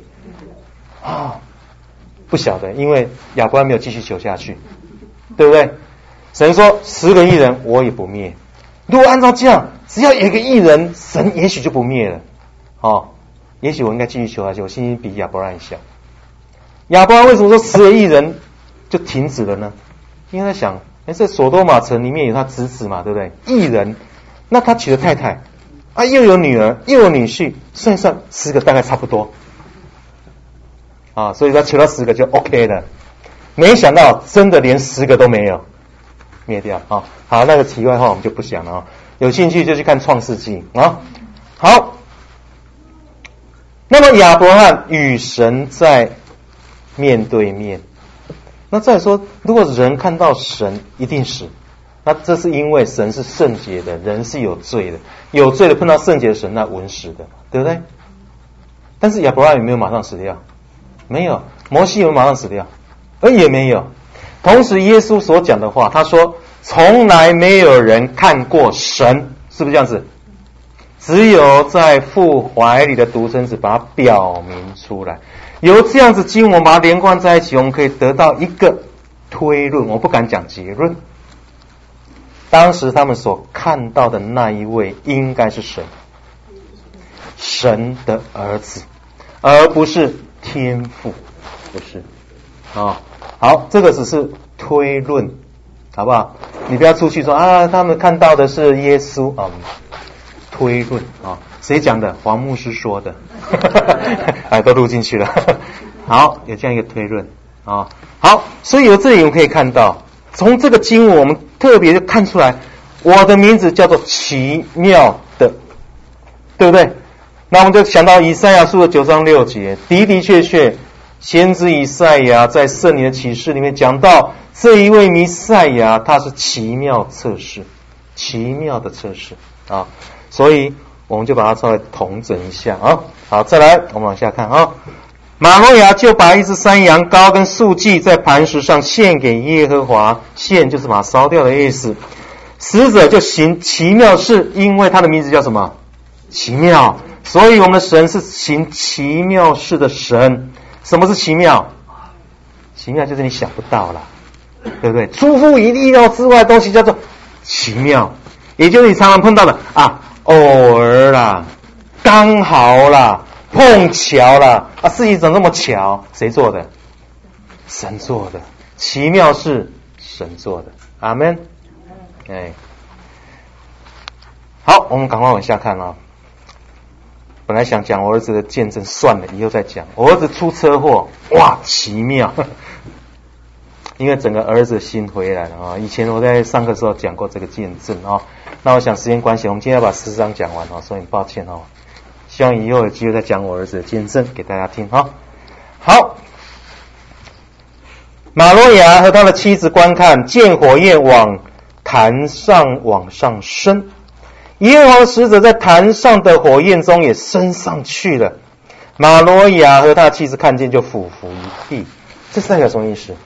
不晓得，因为亚伯拉罕没有继续求下去，对不对？神说10个义人我也不灭。如果按照这样，只要有一个义人，神也许就不灭了也许我应该继续求下去，我信心比亚伯拉罕小。亚伯拉罕为什么说10个义人就停止了呢？因为他想这所多玛城里面有他侄子嘛，对不对？义人，那他娶了太太又有女儿又有女婿，算一算10个大概差不多所以他求到10个就 OK 了。没想到真的连10个都没有灭掉好，那个题外话我们就不讲了有兴趣就去看创世纪好，那么亚伯拉罕与神在面对面。那再说，如果人看到神一定死，那这是因为神是圣洁的，人是有罪的，有罪的碰到圣洁的神，那稳死的，对不对？但是亚伯拉罕有没有马上死掉？没有。摩西有没有马上死掉？也没有。同时耶稣所讲的话，他说从来没有人看过神，是不是这样子？只有在父怀里的独生子把它表明出来。由这样子经文把它连贯在一起，我们可以得到一个推论，我不敢讲结论。当时他们所看到的那一位应该是神，神的儿子，而不是天父，不是好，这个只是推论，好不好？ 你不要出去说啊，他们看到的是耶稣啊，推论啊，谁讲的？黄牧师说的，哎，都录进去了。好，有这样一个推论啊。好，所以由这里我们可以看到，从这个经文我们特别就看出来，我的名字叫做奇妙的，对不对？那我们就想到以赛亚书的9章6节，的的确确，先知以赛亚在圣灵的启示里面讲到，这一位弥赛亚他是奇妙测试，奇妙的测试啊，所以我们就把它稍微统整一下啊。好，再来我们往下看啊。马诺亚就把一只山羊羔跟素祭在磐石上献给耶和华，献就是把它烧掉的意思。使者就行奇妙事，因为他的名字叫什么？奇妙。所以我们的神是行奇妙事的神。什么是奇妙？奇妙就是你想不到啦，对不对？出乎意料之外的东西叫做奇妙，也就是你常常碰到的啊，偶尔啦，刚好啦，碰巧啦，啊，事情怎么那么巧？谁做的？神做的。奇妙是神做的。阿们。哎，好，我们赶快往下看啊。本来想讲我儿子的见证，算了，以后再讲。我儿子出车祸，哇，奇妙！因为整个儿子心回来了啊。以前我在上课的时候讲过这个见证啊。那我想时间关系，我们今天要把10章讲完啊，所以很抱歉哦。希望以后有机会再讲我儿子的见证给大家听啊。好，马诺亚和他的妻子观看，见火焰往坛上往上升。耶和华的使者在坛上的火焰中也升上去了。马诺亚和他的妻子看见就俯伏一地。这是代表什么意思？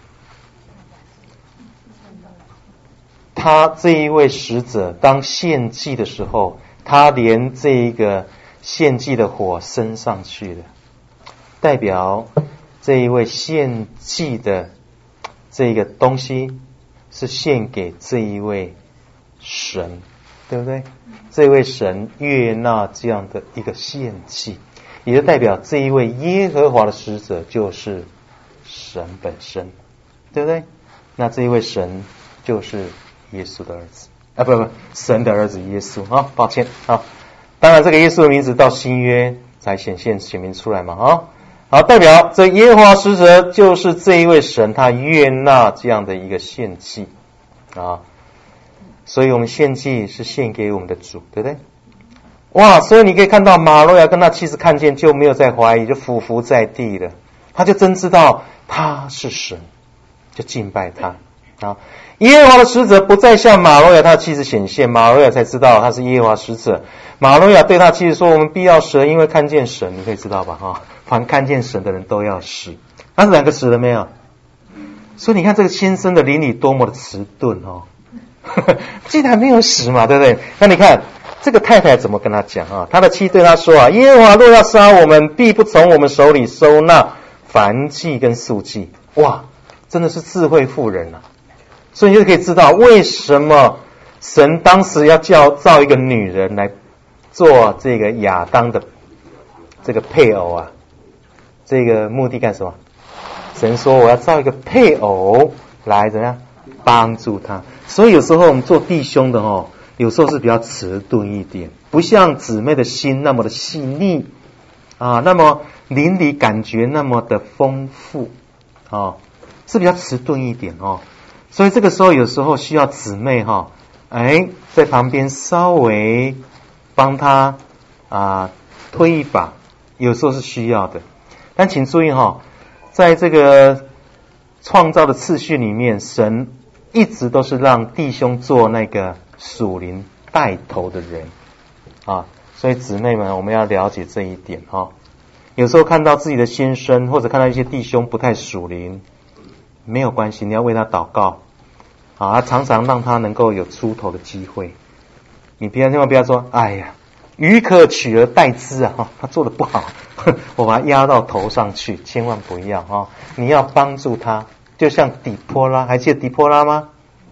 他这一位使者当献祭的时候，他连这一个献祭的火升上去了，代表这一位献祭的这个东西是献给这一位神，对不对？这位神悦纳这样的一个献祭，也就代表这一位耶和华的使者就是神本身，对不对？那这一位神就是耶稣的儿子啊，不，神的儿子耶稣啊，抱歉啊。当然，这个耶稣的名字到新约才显明出来嘛啊。好，代表这耶和华使者就是这一位神，他悦纳这样的一个献祭啊。所以我们献祭是献给我们的主，对不对？哇，所以你可以看到马诺亚跟他妻子看见就没有再怀疑，就俯伏在地了。他就真知道他是神，就敬拜他啊。耶和华的使者不再向马诺亚他的妻子显现，马诺亚才知道他是耶和华使者。马诺亚对他妻子说：“我们必要死，因为看见神。”你可以知道吧？哈，凡看见神的人都要死。那是两个死了没有？所以你看这个先生的邻里多么的迟钝哦。既然没有死嘛，对不对？那你看这个太太怎么跟他讲啊？他的妻对他说啊：“耶和华若要杀我们，必不从我们手里收纳燔祭跟素祭。”哇，真的是智慧妇人啊！所以你就可以知道为什么神当时要造一个女人来做这个亚当的这个配偶啊。这个目的干什么？神说我要造一个配偶来怎么样帮助他。所以有时候我们做弟兄的哦，有时候是比较迟钝一点，不像姊妹的心那么的细腻啊，那么邻里感觉那么的丰富啊，是比较迟钝一点哦。所以这个时候有时候需要姊妹哈，在旁边稍微帮他推一把，有时候是需要的。但请注意哈，在这个创造的次序里面，神一直都是让弟兄做那个属灵带头的人啊，所以姊妹们我们要了解这一点哈。有时候看到自己的先生或者看到一些弟兄不太属灵，没有关系，你要为他祷告啊，常常让他能够有出头的机会。你千万不要说哎呀鱼可取而代之啊，他做的不好我把他压到头上去，千万不要啊！你要帮助他，就像底波拉，还记得底波拉吗？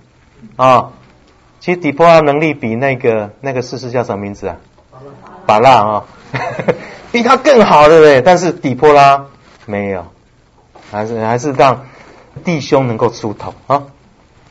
其实底波拉能力比那个士师叫什么名字啊？巴拉啊比他更好，对不对？但是底波拉没有，还是让弟兄能够出头啊。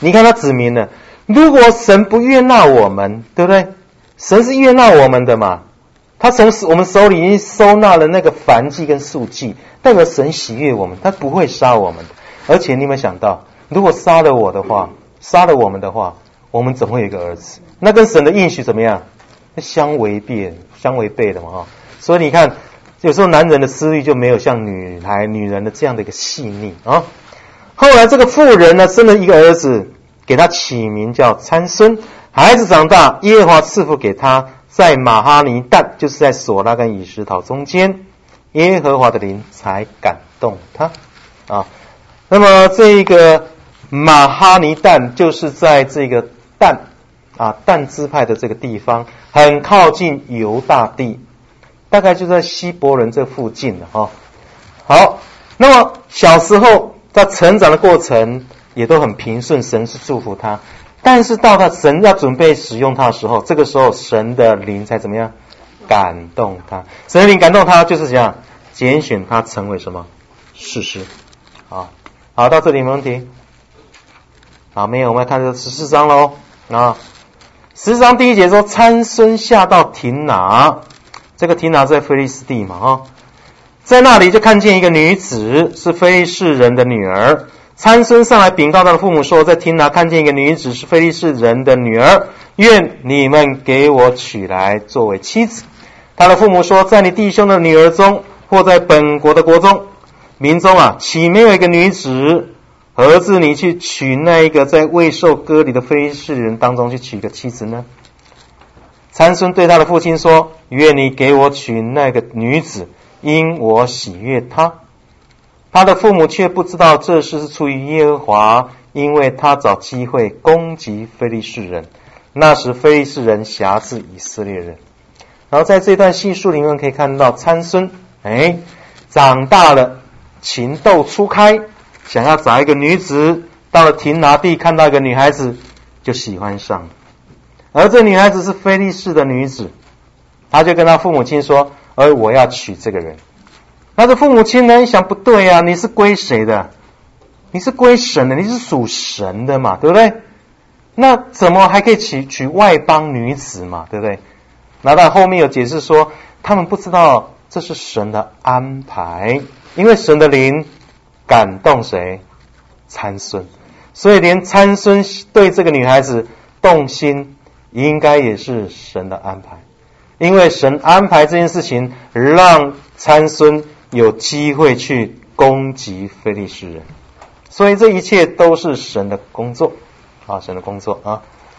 你看他指明了，如果神不悦纳我们，对不对？神是悦纳我们的嘛，他从我们手里已经收纳了那个燔祭跟素祭，代表神喜悦我们，他不会杀我们的。而且你有没有想到，如果杀了我们的话，我们总会有一个儿子，那跟神的应许怎么样？相违背的嘛哈。所以你看，有时候男人的思虑就没有像女人的这样的一个细腻啊。后来这个妇人呢，生了一个儿子，给他起名叫参孙。孩子长大，耶和华赐福给他，在马哈尼旦，就是在索拉跟以实陶中间，耶和华的灵才感动他啊。那么这个马哈尼旦就是在这个但支派的这个地方，很靠近犹大地，大概就在希伯伦这附近了哈。好，那么小时候在成长的过程也都很平顺，神是祝福他。但是到他神要准备使用他的时候，这个时候神的灵才怎么样感动他？神的灵感动他，就是这样拣选他成为什么士师。好，到这里没问题。好，没有，我们来看这14章喽。14章第1节说，参孙下到亭拿，这个亭拿在非利士地嘛在那里就看见一个女子，是非利士人的女儿。参孙上来禀告他的父母说，在亭拿看见一个女子，是非利士人的女儿，愿你们给我娶来作为妻子。他的父母说，在你弟兄的女儿中，或在本国的国中民中岂没有一个女子？何至你去娶那一个在未受割礼的非利士人当中去娶个妻子呢？参孙对他的父亲说，愿你给我娶那个女子，因我喜悦她。他的父母却不知道这事是出于耶和华，因为他找机会攻击非利士人。那时非利士人辖制以色列人。然后在这段叙述里面可以看到，参孙长大了，情窦初开，想要找一个女子，到了亭拿地看到一个女孩子就喜欢上了。而这女孩子是非利士的女子，他就跟他父母亲说，我要娶这个人。那这父母亲呢，一想不对啊，你是归谁的？你是归神的，你是属神的嘛，对不对？那怎么还可以娶外邦女子嘛，对不对？那到后面有解释说，他们不知道这是神的安排，因为神的灵感动谁？参孙。所以连参孙对这个女孩子动心，应该也是神的安排，因为神安排这件事情，让参孙有机会去攻击非利士人，所以这一切都是神的工作神的工作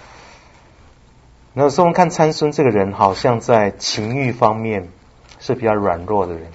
那时候我们看参孙这个人，好像在情欲方面是比较软弱的人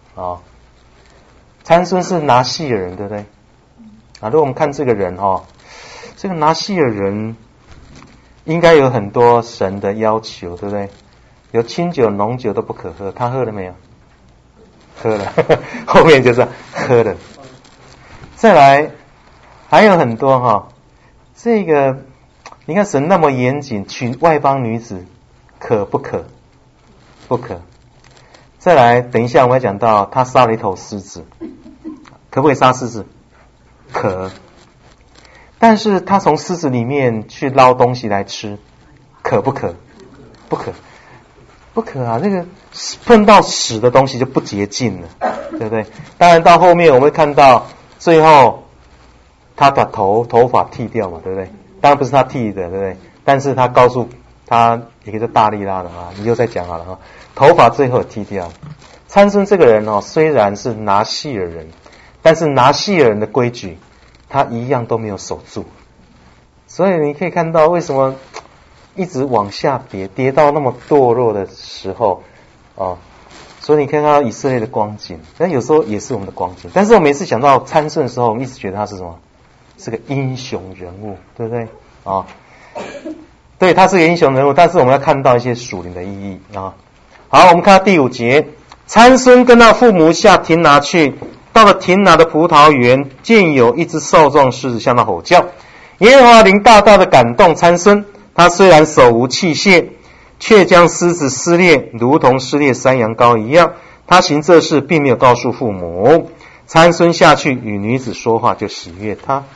参孙是拿细尔人，对不对？如果我们看这个人这个拿细尔人应该有很多神的要求，对不对？有清酒浓酒都不可喝，他喝了没有？喝了后面就是喝了。再来还有很多这个你看神那么严谨，娶外邦女子可不可？不可。再来等一下我们要讲到他杀了一头狮子，可不可以杀狮子？可。但是他从狮子里面去捞东西来吃，可不可？不可。不可那个碰到屎的东西就不洁净了，对不对？当然到后面我们会看到最后他把头发剃掉嘛，对不对？当然不是他剃的，对不对？但是他告诉他一个叫大利拉的你又再讲好了头发最后剃掉。参孙这个人虽然是拿细尔人，但是拿细尔人的规矩他一样都没有守住，所以你可以看到为什么一直往下跌到那么堕落的时候所以你看到以色列的光景，但有时候也是我们的光景。但是我每次想到参孙的时候，我们一直觉得他是什么？是个英雄人物，对不对对，他是个英雄人物，但是我们要看到一些属灵的意义好，我们看到第5节，参孙跟他父母下亭拿去，到了亭拿的葡萄园，见有一只少壮狮子向他吼叫。耶和华灵大大的感动参孙，他虽然手无器械，却将狮子撕裂，如同撕裂山羊羔一样。他行这事并没有告诉父母。参孙下去与女子说话，就喜悦他。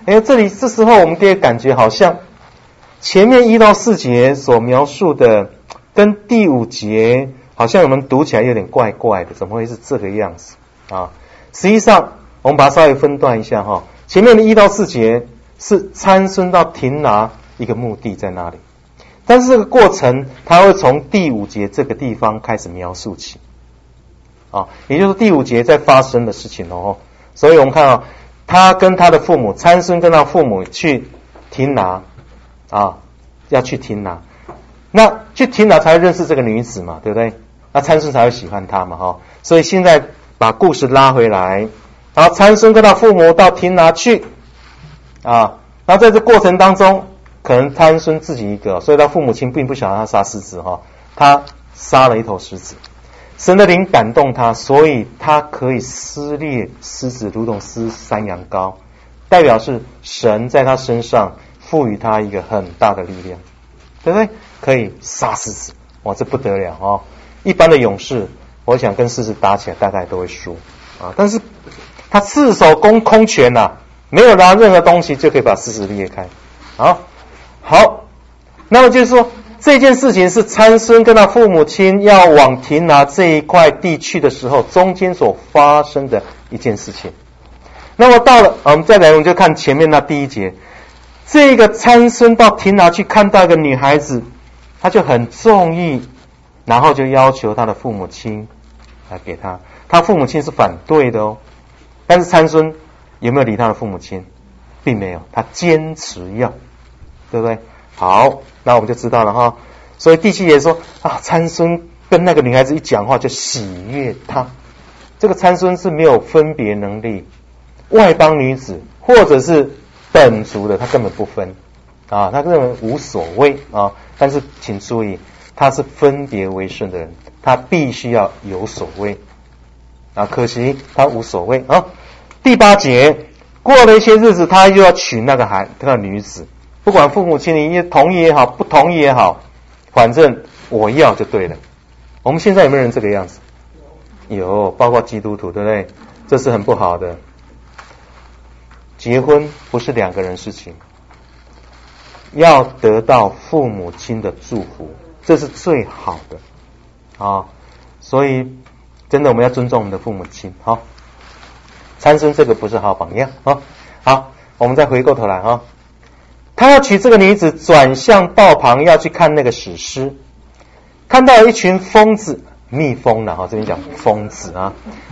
这时候我们可以感觉好像前面1到4节所描述的跟第5节好像我们读起来有点怪怪的，怎么会是这个样子啊？实际上我们把它稍微分段一下哈，前面的1到4节是参孙到亭拿一个目的在那里，但是这个过程它会从第5节这个地方开始描述起啊，也就是第5节在发生的事情哦。所以我们看啊，他跟他的父母，参孙跟他父母去亭拿啊，要去亭拿，那去亭拿才会认识这个女子嘛，对不对？那参孙才会喜欢她嘛哈。所以现在把故事拉回来，然后参孙跟他父母到亭拿去啊，然后在这过程当中，可能参孙自己一个，所以他父母亲并不想让他杀狮子哈，他杀了一头狮子。神的灵感动他，所以他可以撕裂狮子，如同撕山羊羔，代表是神在他身上赋予他一个很大的力量，对不对？可以杀狮子，哇，这不得了哦！一般的勇士，我想跟狮子打起来大概都会输啊，但是他赤手空拳呐，没有拿任何东西就可以把狮子裂开。好，那么就是说，这件事情是参孙跟他父母亲要往亭拿这一块地去的时候，中间所发生的一件事情。那么到了，我们再来，我们就看前面那第1节，这个参孙到亭拿去看到一个女孩子，他就很中意，然后就要求他的父母亲来给他，他父母亲是反对的哦。但是参孙有没有理他的父母亲？并没有，他坚持要，对不对？好，那我们就知道了哈。所以第7节说啊，参孙跟那个女孩子一讲话就喜悦她。这个参孙是没有分别能力，外邦女子或者是本族的，他根本不分啊，他根本无所谓啊。但是请注意，他是分别为圣的人，他必须要有所谓啊。可惜他无所谓啊。第8节，过了一些日子，他又要娶那个女子。不管父母亲你同意也好，不同意也好，反正我要就对了。我们现在有没有人这个样子？有，包括基督徒，对不对？这是很不好的。结婚不是2个人事情，要得到父母亲的祝福，这是最好的啊。所以真的我们要尊重我们的父母亲。好，参孙这个不是好榜样啊。好，我们再回过头来啊。他要娶这个女子，转向道旁要去看那个死尸，看到一群蜂子，蜜蜂了哈，这边讲蜂子啊，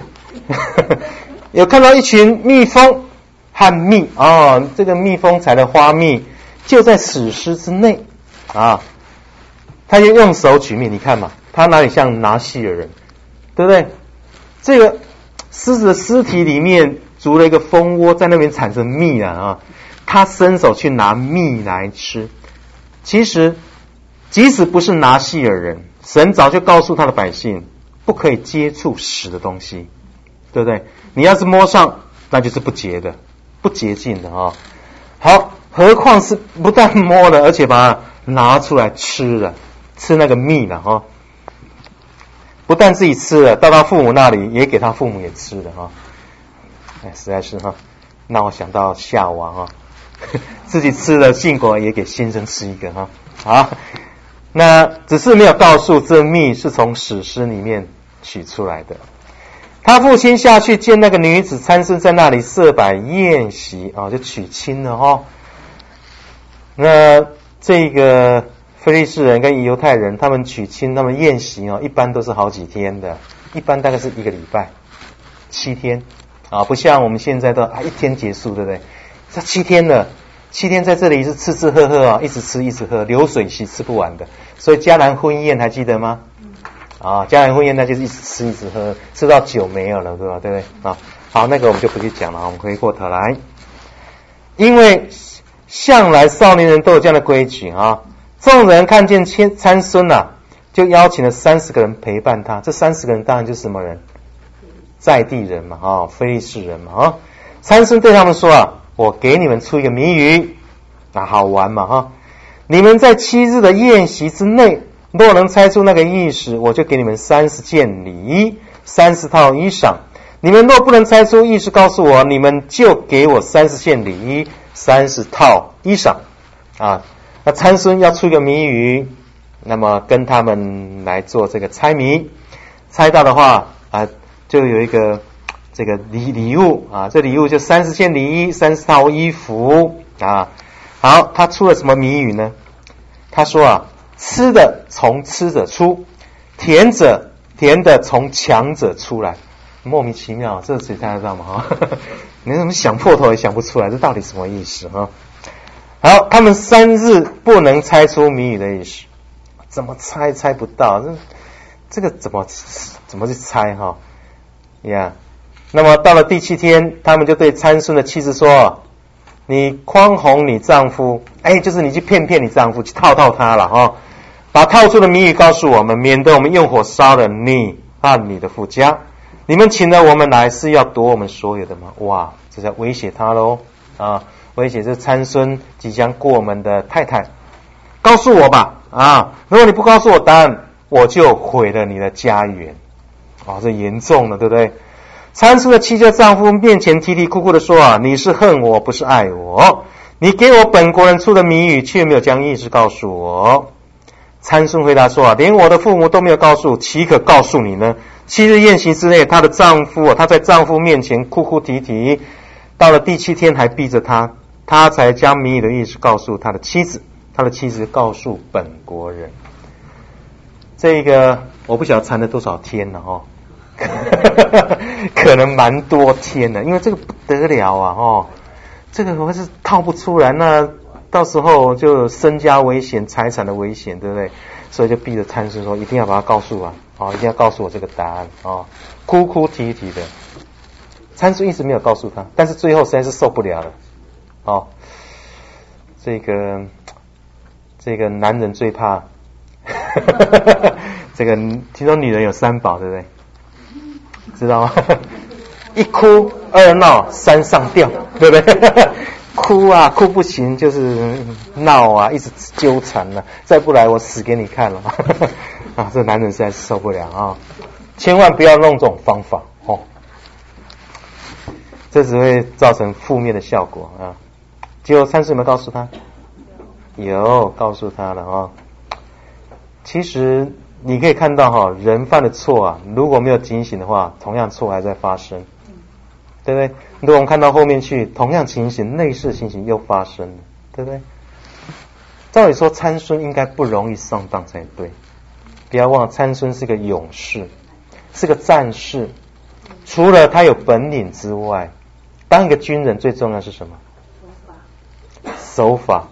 有看到一群蜜蜂和蜜啊，这个蜜蜂采的花蜜就在死尸之内啊，他就用手取蜜，你看嘛，他哪里像拿细尔人，对不对？这个狮子的尸体里面筑了一个蜂窝，在那边产生蜜啊。他伸手去拿蜜来吃。其实即使不是拿细尔人，神早就告诉他的百姓不可以接触死的东西，对不对？你要是摸上，那就是不洁的，不洁净的啊。好，何况是不但摸了，而且把它拿出来吃了，吃那个蜜了啊。不但自己吃了，到他父母那里也给他父母也吃了啊。实在是哈，让我想到夏娃啊。自己吃了禁果，也给先生吃一个哈。好，那只是没有告诉这蜜是从死尸里面取出来的。他父亲下去见那个女子，参孙在那里设摆宴席啊，就娶亲了哈。那这个非利士人跟犹太人，他们娶亲，他们宴席啊，一般都是好几天的，一般大概是1个礼拜，7天啊，不像我们现在都1天结束，对不对？这7天了，7天在这里是吃吃喝喝啊，一直吃一直喝，流水席吃不完的。所以迦南婚宴还记得吗？啊，迦南婚宴那就是一直吃一直喝，吃到酒没有了，对吧？对不对？啊，好，那个我们就不去讲了，我们回过头来，因为向来少年人都有这样的规矩啊。众人看见参孙啊，就邀请了30个人陪伴他。这30个人当然就是什么人？在地人嘛，啊，非利士人嘛，啊。参孙对他们说啊，我给你们出一个谜语，那好玩嘛哈！你们在7日的宴席之内，若能猜出那个意思，我就给你们30件礼衣，30套衣裳。你们若不能猜出意思，告诉我，你们就给我30件礼衣 30套衣裳啊。那参孙要出一个谜语，那么跟他们来做这个猜谜，猜到的话啊，就有一个这个礼物啊，这礼物就30件礼衣，30套衣服啊。好，他出了什么谜语呢？他说啊，吃的从吃者出，甜的从强者出来。莫名其妙，这谁猜得到吗？你怎么想破头也想不出来，这到底什么意思啊？好，他们3日不能猜出谜语的意思，怎么猜不到，这个怎么去猜哈？呀，那么到了第7天，他们就对参孙的妻子说：“你诓哄你丈夫，就是你去骗你丈夫，去套他了哈，把套出的谜语告诉我们，免得我们用火烧了你和你的父家。你们请了我们来是要夺我们所有的吗？”哇，这在威胁他喽啊！威胁这参孙即将过门的太太，告诉我吧啊！如果你不告诉我答案，我就毁了你的家园。这严重了，对不对？参孙的妻在丈夫面前啼啼哭哭的说啊，你是恨我不是爱我，你给我本国人出的谜语，却没有将意思告诉我。参孙回答说啊，连我的父母都没有告诉，岂可告诉你呢？7日宴席之内，她在丈夫面前哭哭啼啼，到了第7天还逼着他才将谜语的意思告诉他的妻子，他的妻子告诉本国人。这个我不晓得缠了多少天了哦，可能蛮多天的，因为这个不得了啊这个我是套不出来，那到时候就身家危险、财产的危险，对不对？所以就逼着参孙说，一定要把它告诉我一定要告诉我这个答案哭哭啼啼的。参孙一直没有告诉他，但是最后实在是受不了了这个男人最怕这个听说女人有3宝，对不对？知道吗？一哭2闹3上吊，对不对？哭不行，就是闹一直纠缠再不来我死给你看了这男人实在是受不了千万不要弄这种方法这只会造成负面的效果结果参孙有没有告诉他？有告诉他了其实你可以看到人犯的错如果没有警醒的话，同样错还在发生，对不对？如果我们看到后面去，同样情形类似的情形又发生了，对不对？照理说参孙应该不容易上当才对，不要忘了参孙是个勇士，是个战士，除了他有本领之外，当一个军人最重要是什么？守法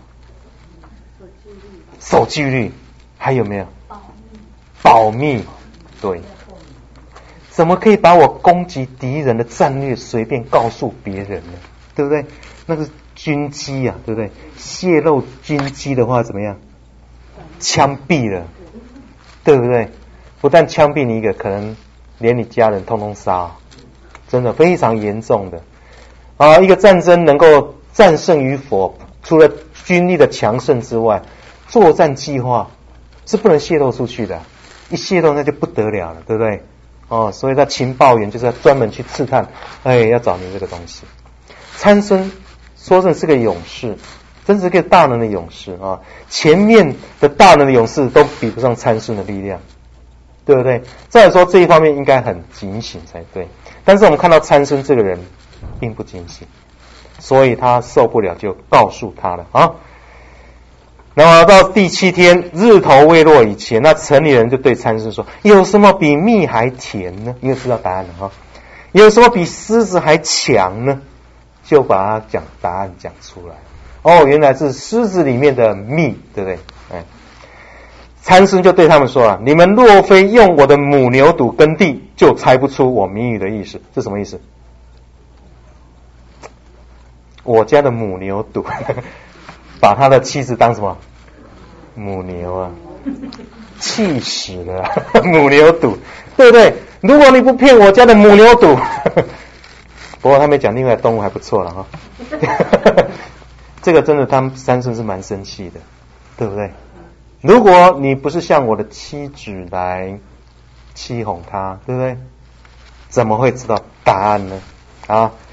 守纪律，还有没有保密？对，怎么可以把我攻击敌人的战略随便告诉别人呢？对不对？那个军机对不对？泄露军机的话怎么样？枪毙了，对不对？不但枪毙你一个，可能连你家人通通杀，真的非常严重的一个战争能够战胜与否，除了军力的强盛之外，作战计划是不能泄露出去的，一泄露那就不得了了，对不对？所以他情报员就是要专门去刺探，要找你这个东西。参孙说真是个勇士，真是个大能的勇士前面的大能的勇士都比不上参孙的力量，对不对？再说这一方面应该很警醒才对，但是我们看到参孙这个人并不警醒，所以他受不了就告诉他了那么到第7天日头未落以前，那城里人就对参孙说，有什么比蜜还甜呢？因为知道答案了有什么比狮子还强呢？就把他答案讲出来原来是狮子里面的蜜，对不对？参孙就对他们说你们若非用我的母牛犊耕地，就猜不出我谜语的意思。这什么意思？我家的母牛犊把他的妻子当什么？母牛气死了母牛犊，对不对？如果你不骗我家的母牛犊不过他没讲另外动物还不错了这个真的他们参孙是蛮生气的，对不对？如果你不是向我的妻子来欺哄他，对不对？怎么会知道答案呢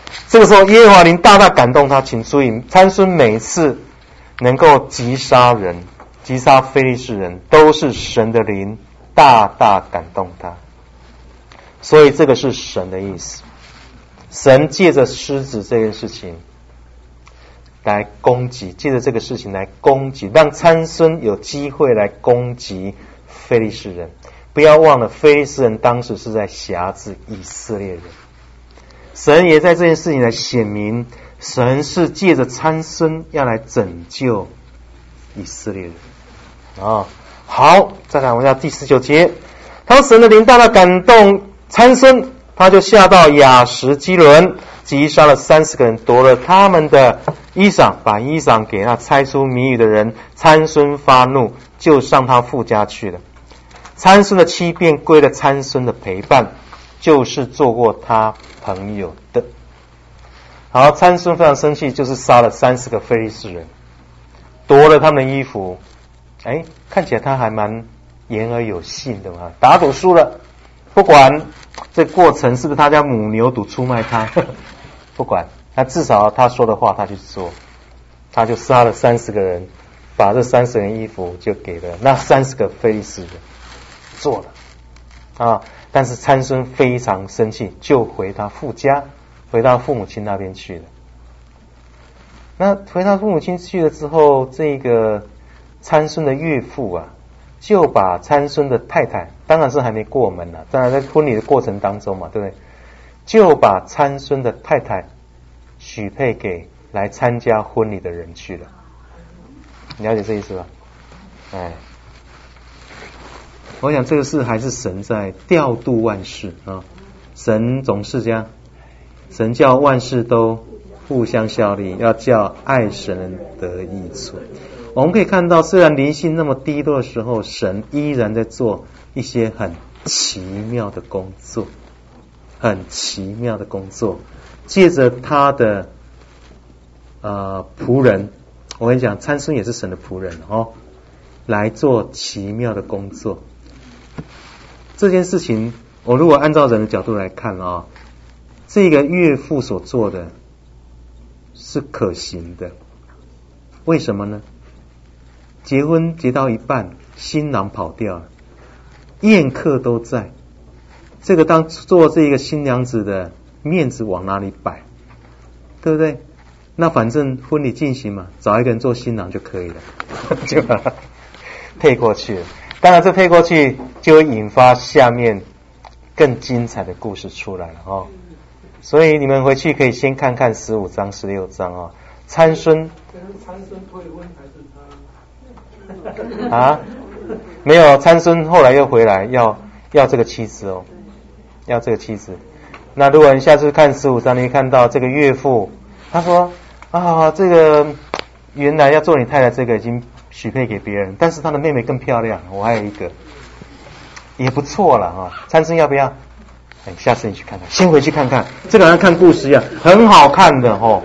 这个时候耶和华灵大大感动他，请注意，参孙每一次能够击杀人、击杀非利士人，都是神的灵大大感动他。所以这个是神的意思，神借着狮子这件事情来攻击，借着这个事情来攻击，让参孙有机会来攻击非利士人。不要忘了，非利士人当时是在辖制以色列人，神也在这件事情来显明，神是借着参孙要来拯救以色列人啊。好，再来我们要第19节，当神的灵大大感动参孙，他就下到亚实基伦，击杀了30个人，夺了他们的衣裳，把衣裳给那猜出谜语的人。参孙发怒，就上他父家去了。参孙的妻便归了参孙的陪伴，就是做过他朋友的。好，参孙非常生气，就是杀了30个非利士人，夺了他们的衣服。看起来他还蛮言而有信的嘛，打赌输了，不管这过程是不是他家母牛犊出卖他，不管，他至少他说的话他去做，他就杀了30个人，把这30个人衣服就给了那30个非利士人，做了啊。但是参孙非常生气，就回他父家，回到父母亲那边去了。那回到父母亲去了之后，这个参孙的岳父啊，就把参孙的太太，当然是还没过门啊，当然在婚礼的过程当中嘛，对不对？就把参孙的太太许配给来参加婚礼的人去了。你了解这意思吧？我想这个事还是神在调度万事啊，神总是这样，神叫万事都互相效力，要叫爱神人得益处。我们可以看到，虽然灵性那么低落的时候，神依然在做一些很奇妙的工作，很奇妙的工作，借着他的仆人，我跟你讲，参孙也是神的仆人哦，来做奇妙的工作。这件事情，我如果按照人的角度来看啊，这个岳父所做的是可行的。为什么呢？结婚结到一半，新郎跑掉了，宴客都在，这个当做这个新娘子的面子往哪里摆，对不对？那反正婚礼进行嘛，找一个人做新郎就可以了，就把它配过去了。当然这配过去就会引发下面更精彩的故事出来了哦。所以你们回去可以先看看15章16章哦。参孙退婚还是他没有，参孙后来又回来要这个妻子哦，要这个妻子。那如果你下次看15章，你会看到这个岳父他说这个原来要做你太太这个已经许配给别人，但是他的妹妹更漂亮，我还有一个也不错了啊。参孙要不要？下次你去看看，先回去看看，这个好像看故事一样，很好看的哦。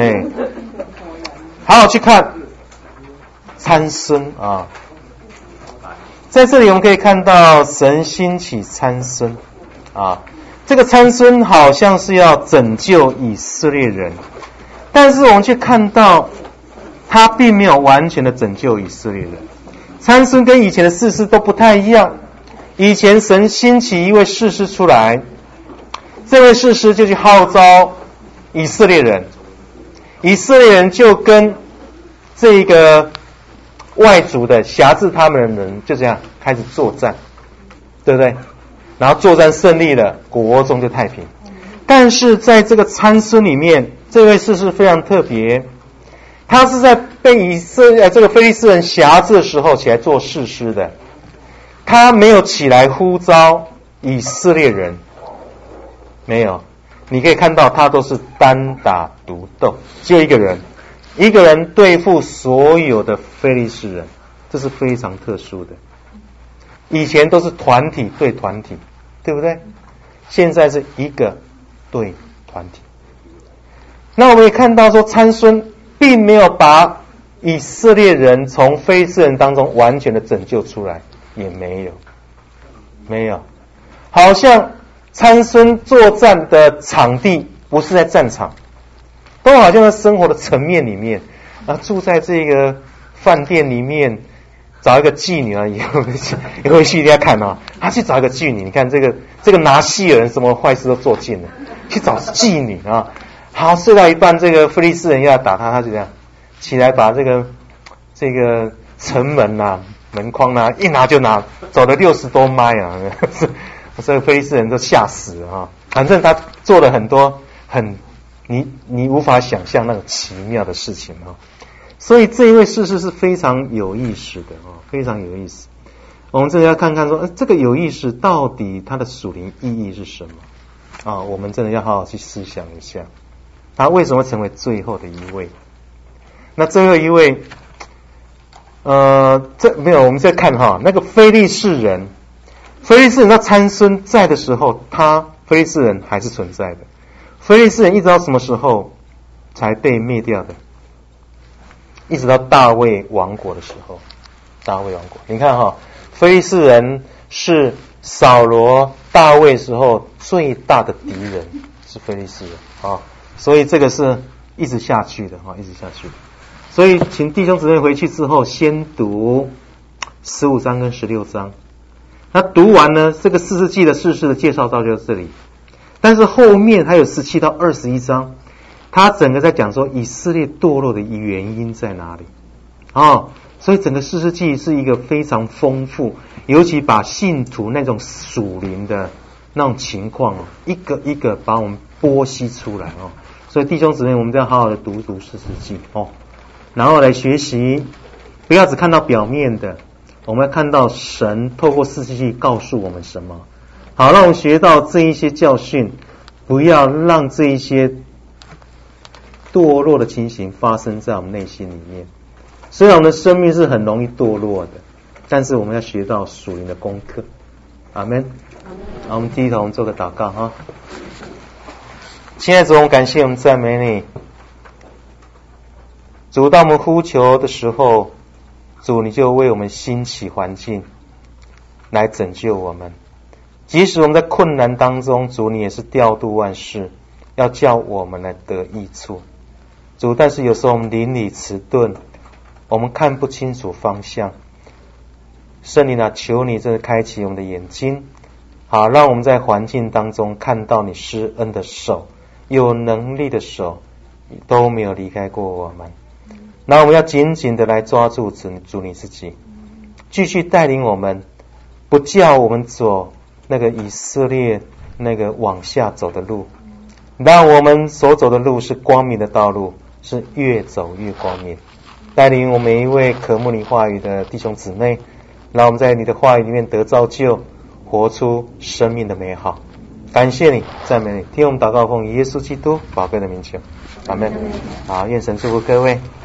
好好去看参孙啊。在这里我们可以看到神兴起参孙啊，这个参孙好像是要拯救以色列人，但是我们却看到他并没有完全的拯救以色列人。参孙跟以前的士师都不太一样，以前神兴起一位士师出来，这位士师就去号召以色列人，以色列人就跟这个外族的辖制他们的人就这样开始作战，对不对？然后作战胜利了，国中就太平。但是在这个参孙里面，这位士师非常特别，他是在被这个非利士人辖制的时候起来做士师的，他没有起来呼召以色列人，没有。你可以看到他都是单打独斗，只有一个人对付所有的非利士人，这是非常特殊的。以前都是团体对团体，对不对？现在是一个对团体。那我们也看到说，参孙并没有把以色列人从非利士人当中完全的拯救出来，也没有，好像参孙作战的场地不是在战场，都好像在生活的层面里面住在这个饭店里面，找一个妓女以后回去一定要看他去找一个妓女，你看这个拿西尔人什么坏事都做尽了，去找妓女好，睡到一半，这个非利士人要打他就这样起来把这个城门门框一拿就拿，走了60多迈所以非利士人都吓死了反正他做了很多你无法想象那种奇妙的事情所以这一位士师是非常有意思的非常有意思。我们真的要看看说这个有意思到底它的属灵意义是什么我们真的要好好去思想一下，他为什么成为最后的一位？那最后一位没有，我们再看那个非利士人他参孙在的时候，非利士人还是存在的。非利士人一直到什么时候才被灭掉的？一直到大卫亡国的时候。大卫王国，你看非利士人是扫罗、大卫时候最大的敌人，是非利士人所以这个是一直下去的一直下去的。所以请弟兄姊妹回去之后先读15章跟16章，那读完呢，这个4世纪的士师的介绍到就这里，但是后面还有17到21章，他整个在讲说以色列堕落的原因在哪里所以整个4世纪是一个非常丰富，尤其把信徒那种属灵的那种情况一个一个把我们剥析出来所以弟兄姊妹，我们都要好好的读4世纪然后来学习，不要只看到表面的，我们要看到神透过4世纪告诉我们什么。好，让我们学到这一些教训，不要让这一些堕落的情形发生在我们内心里面。虽然我们的生命是很容易堕落的，但是我们要学到属灵的功课。阿们。好，我们低头做个祷告亲爱的主，我们感谢我们赞美你。主，当我们呼求的时候，主你就为我们兴起环境来拯救我们。即使我们在困难当中，主你也是调度万事，要叫我们来得益处。主，但是有时候我们邻里迟钝，我们看不清楚方向。圣灵求你这开启我们的眼睛，好让我们在环境当中看到你施恩的手，有能力的手都没有离开过我们。那我们要紧紧的来抓住主你自己，继续带领我们，不叫我们走那个以色列那个往下走的路，让我们所走的路是光明的道路，是越走越光明。带领我们每一位渴慕你话语的弟兄姊妹，让我们在你的话语里面得造就，活出生命的美好。感谢你，赞美你，听我们祷告奉耶稣基督宝贵的名求，阿们。好，愿神祝福各位。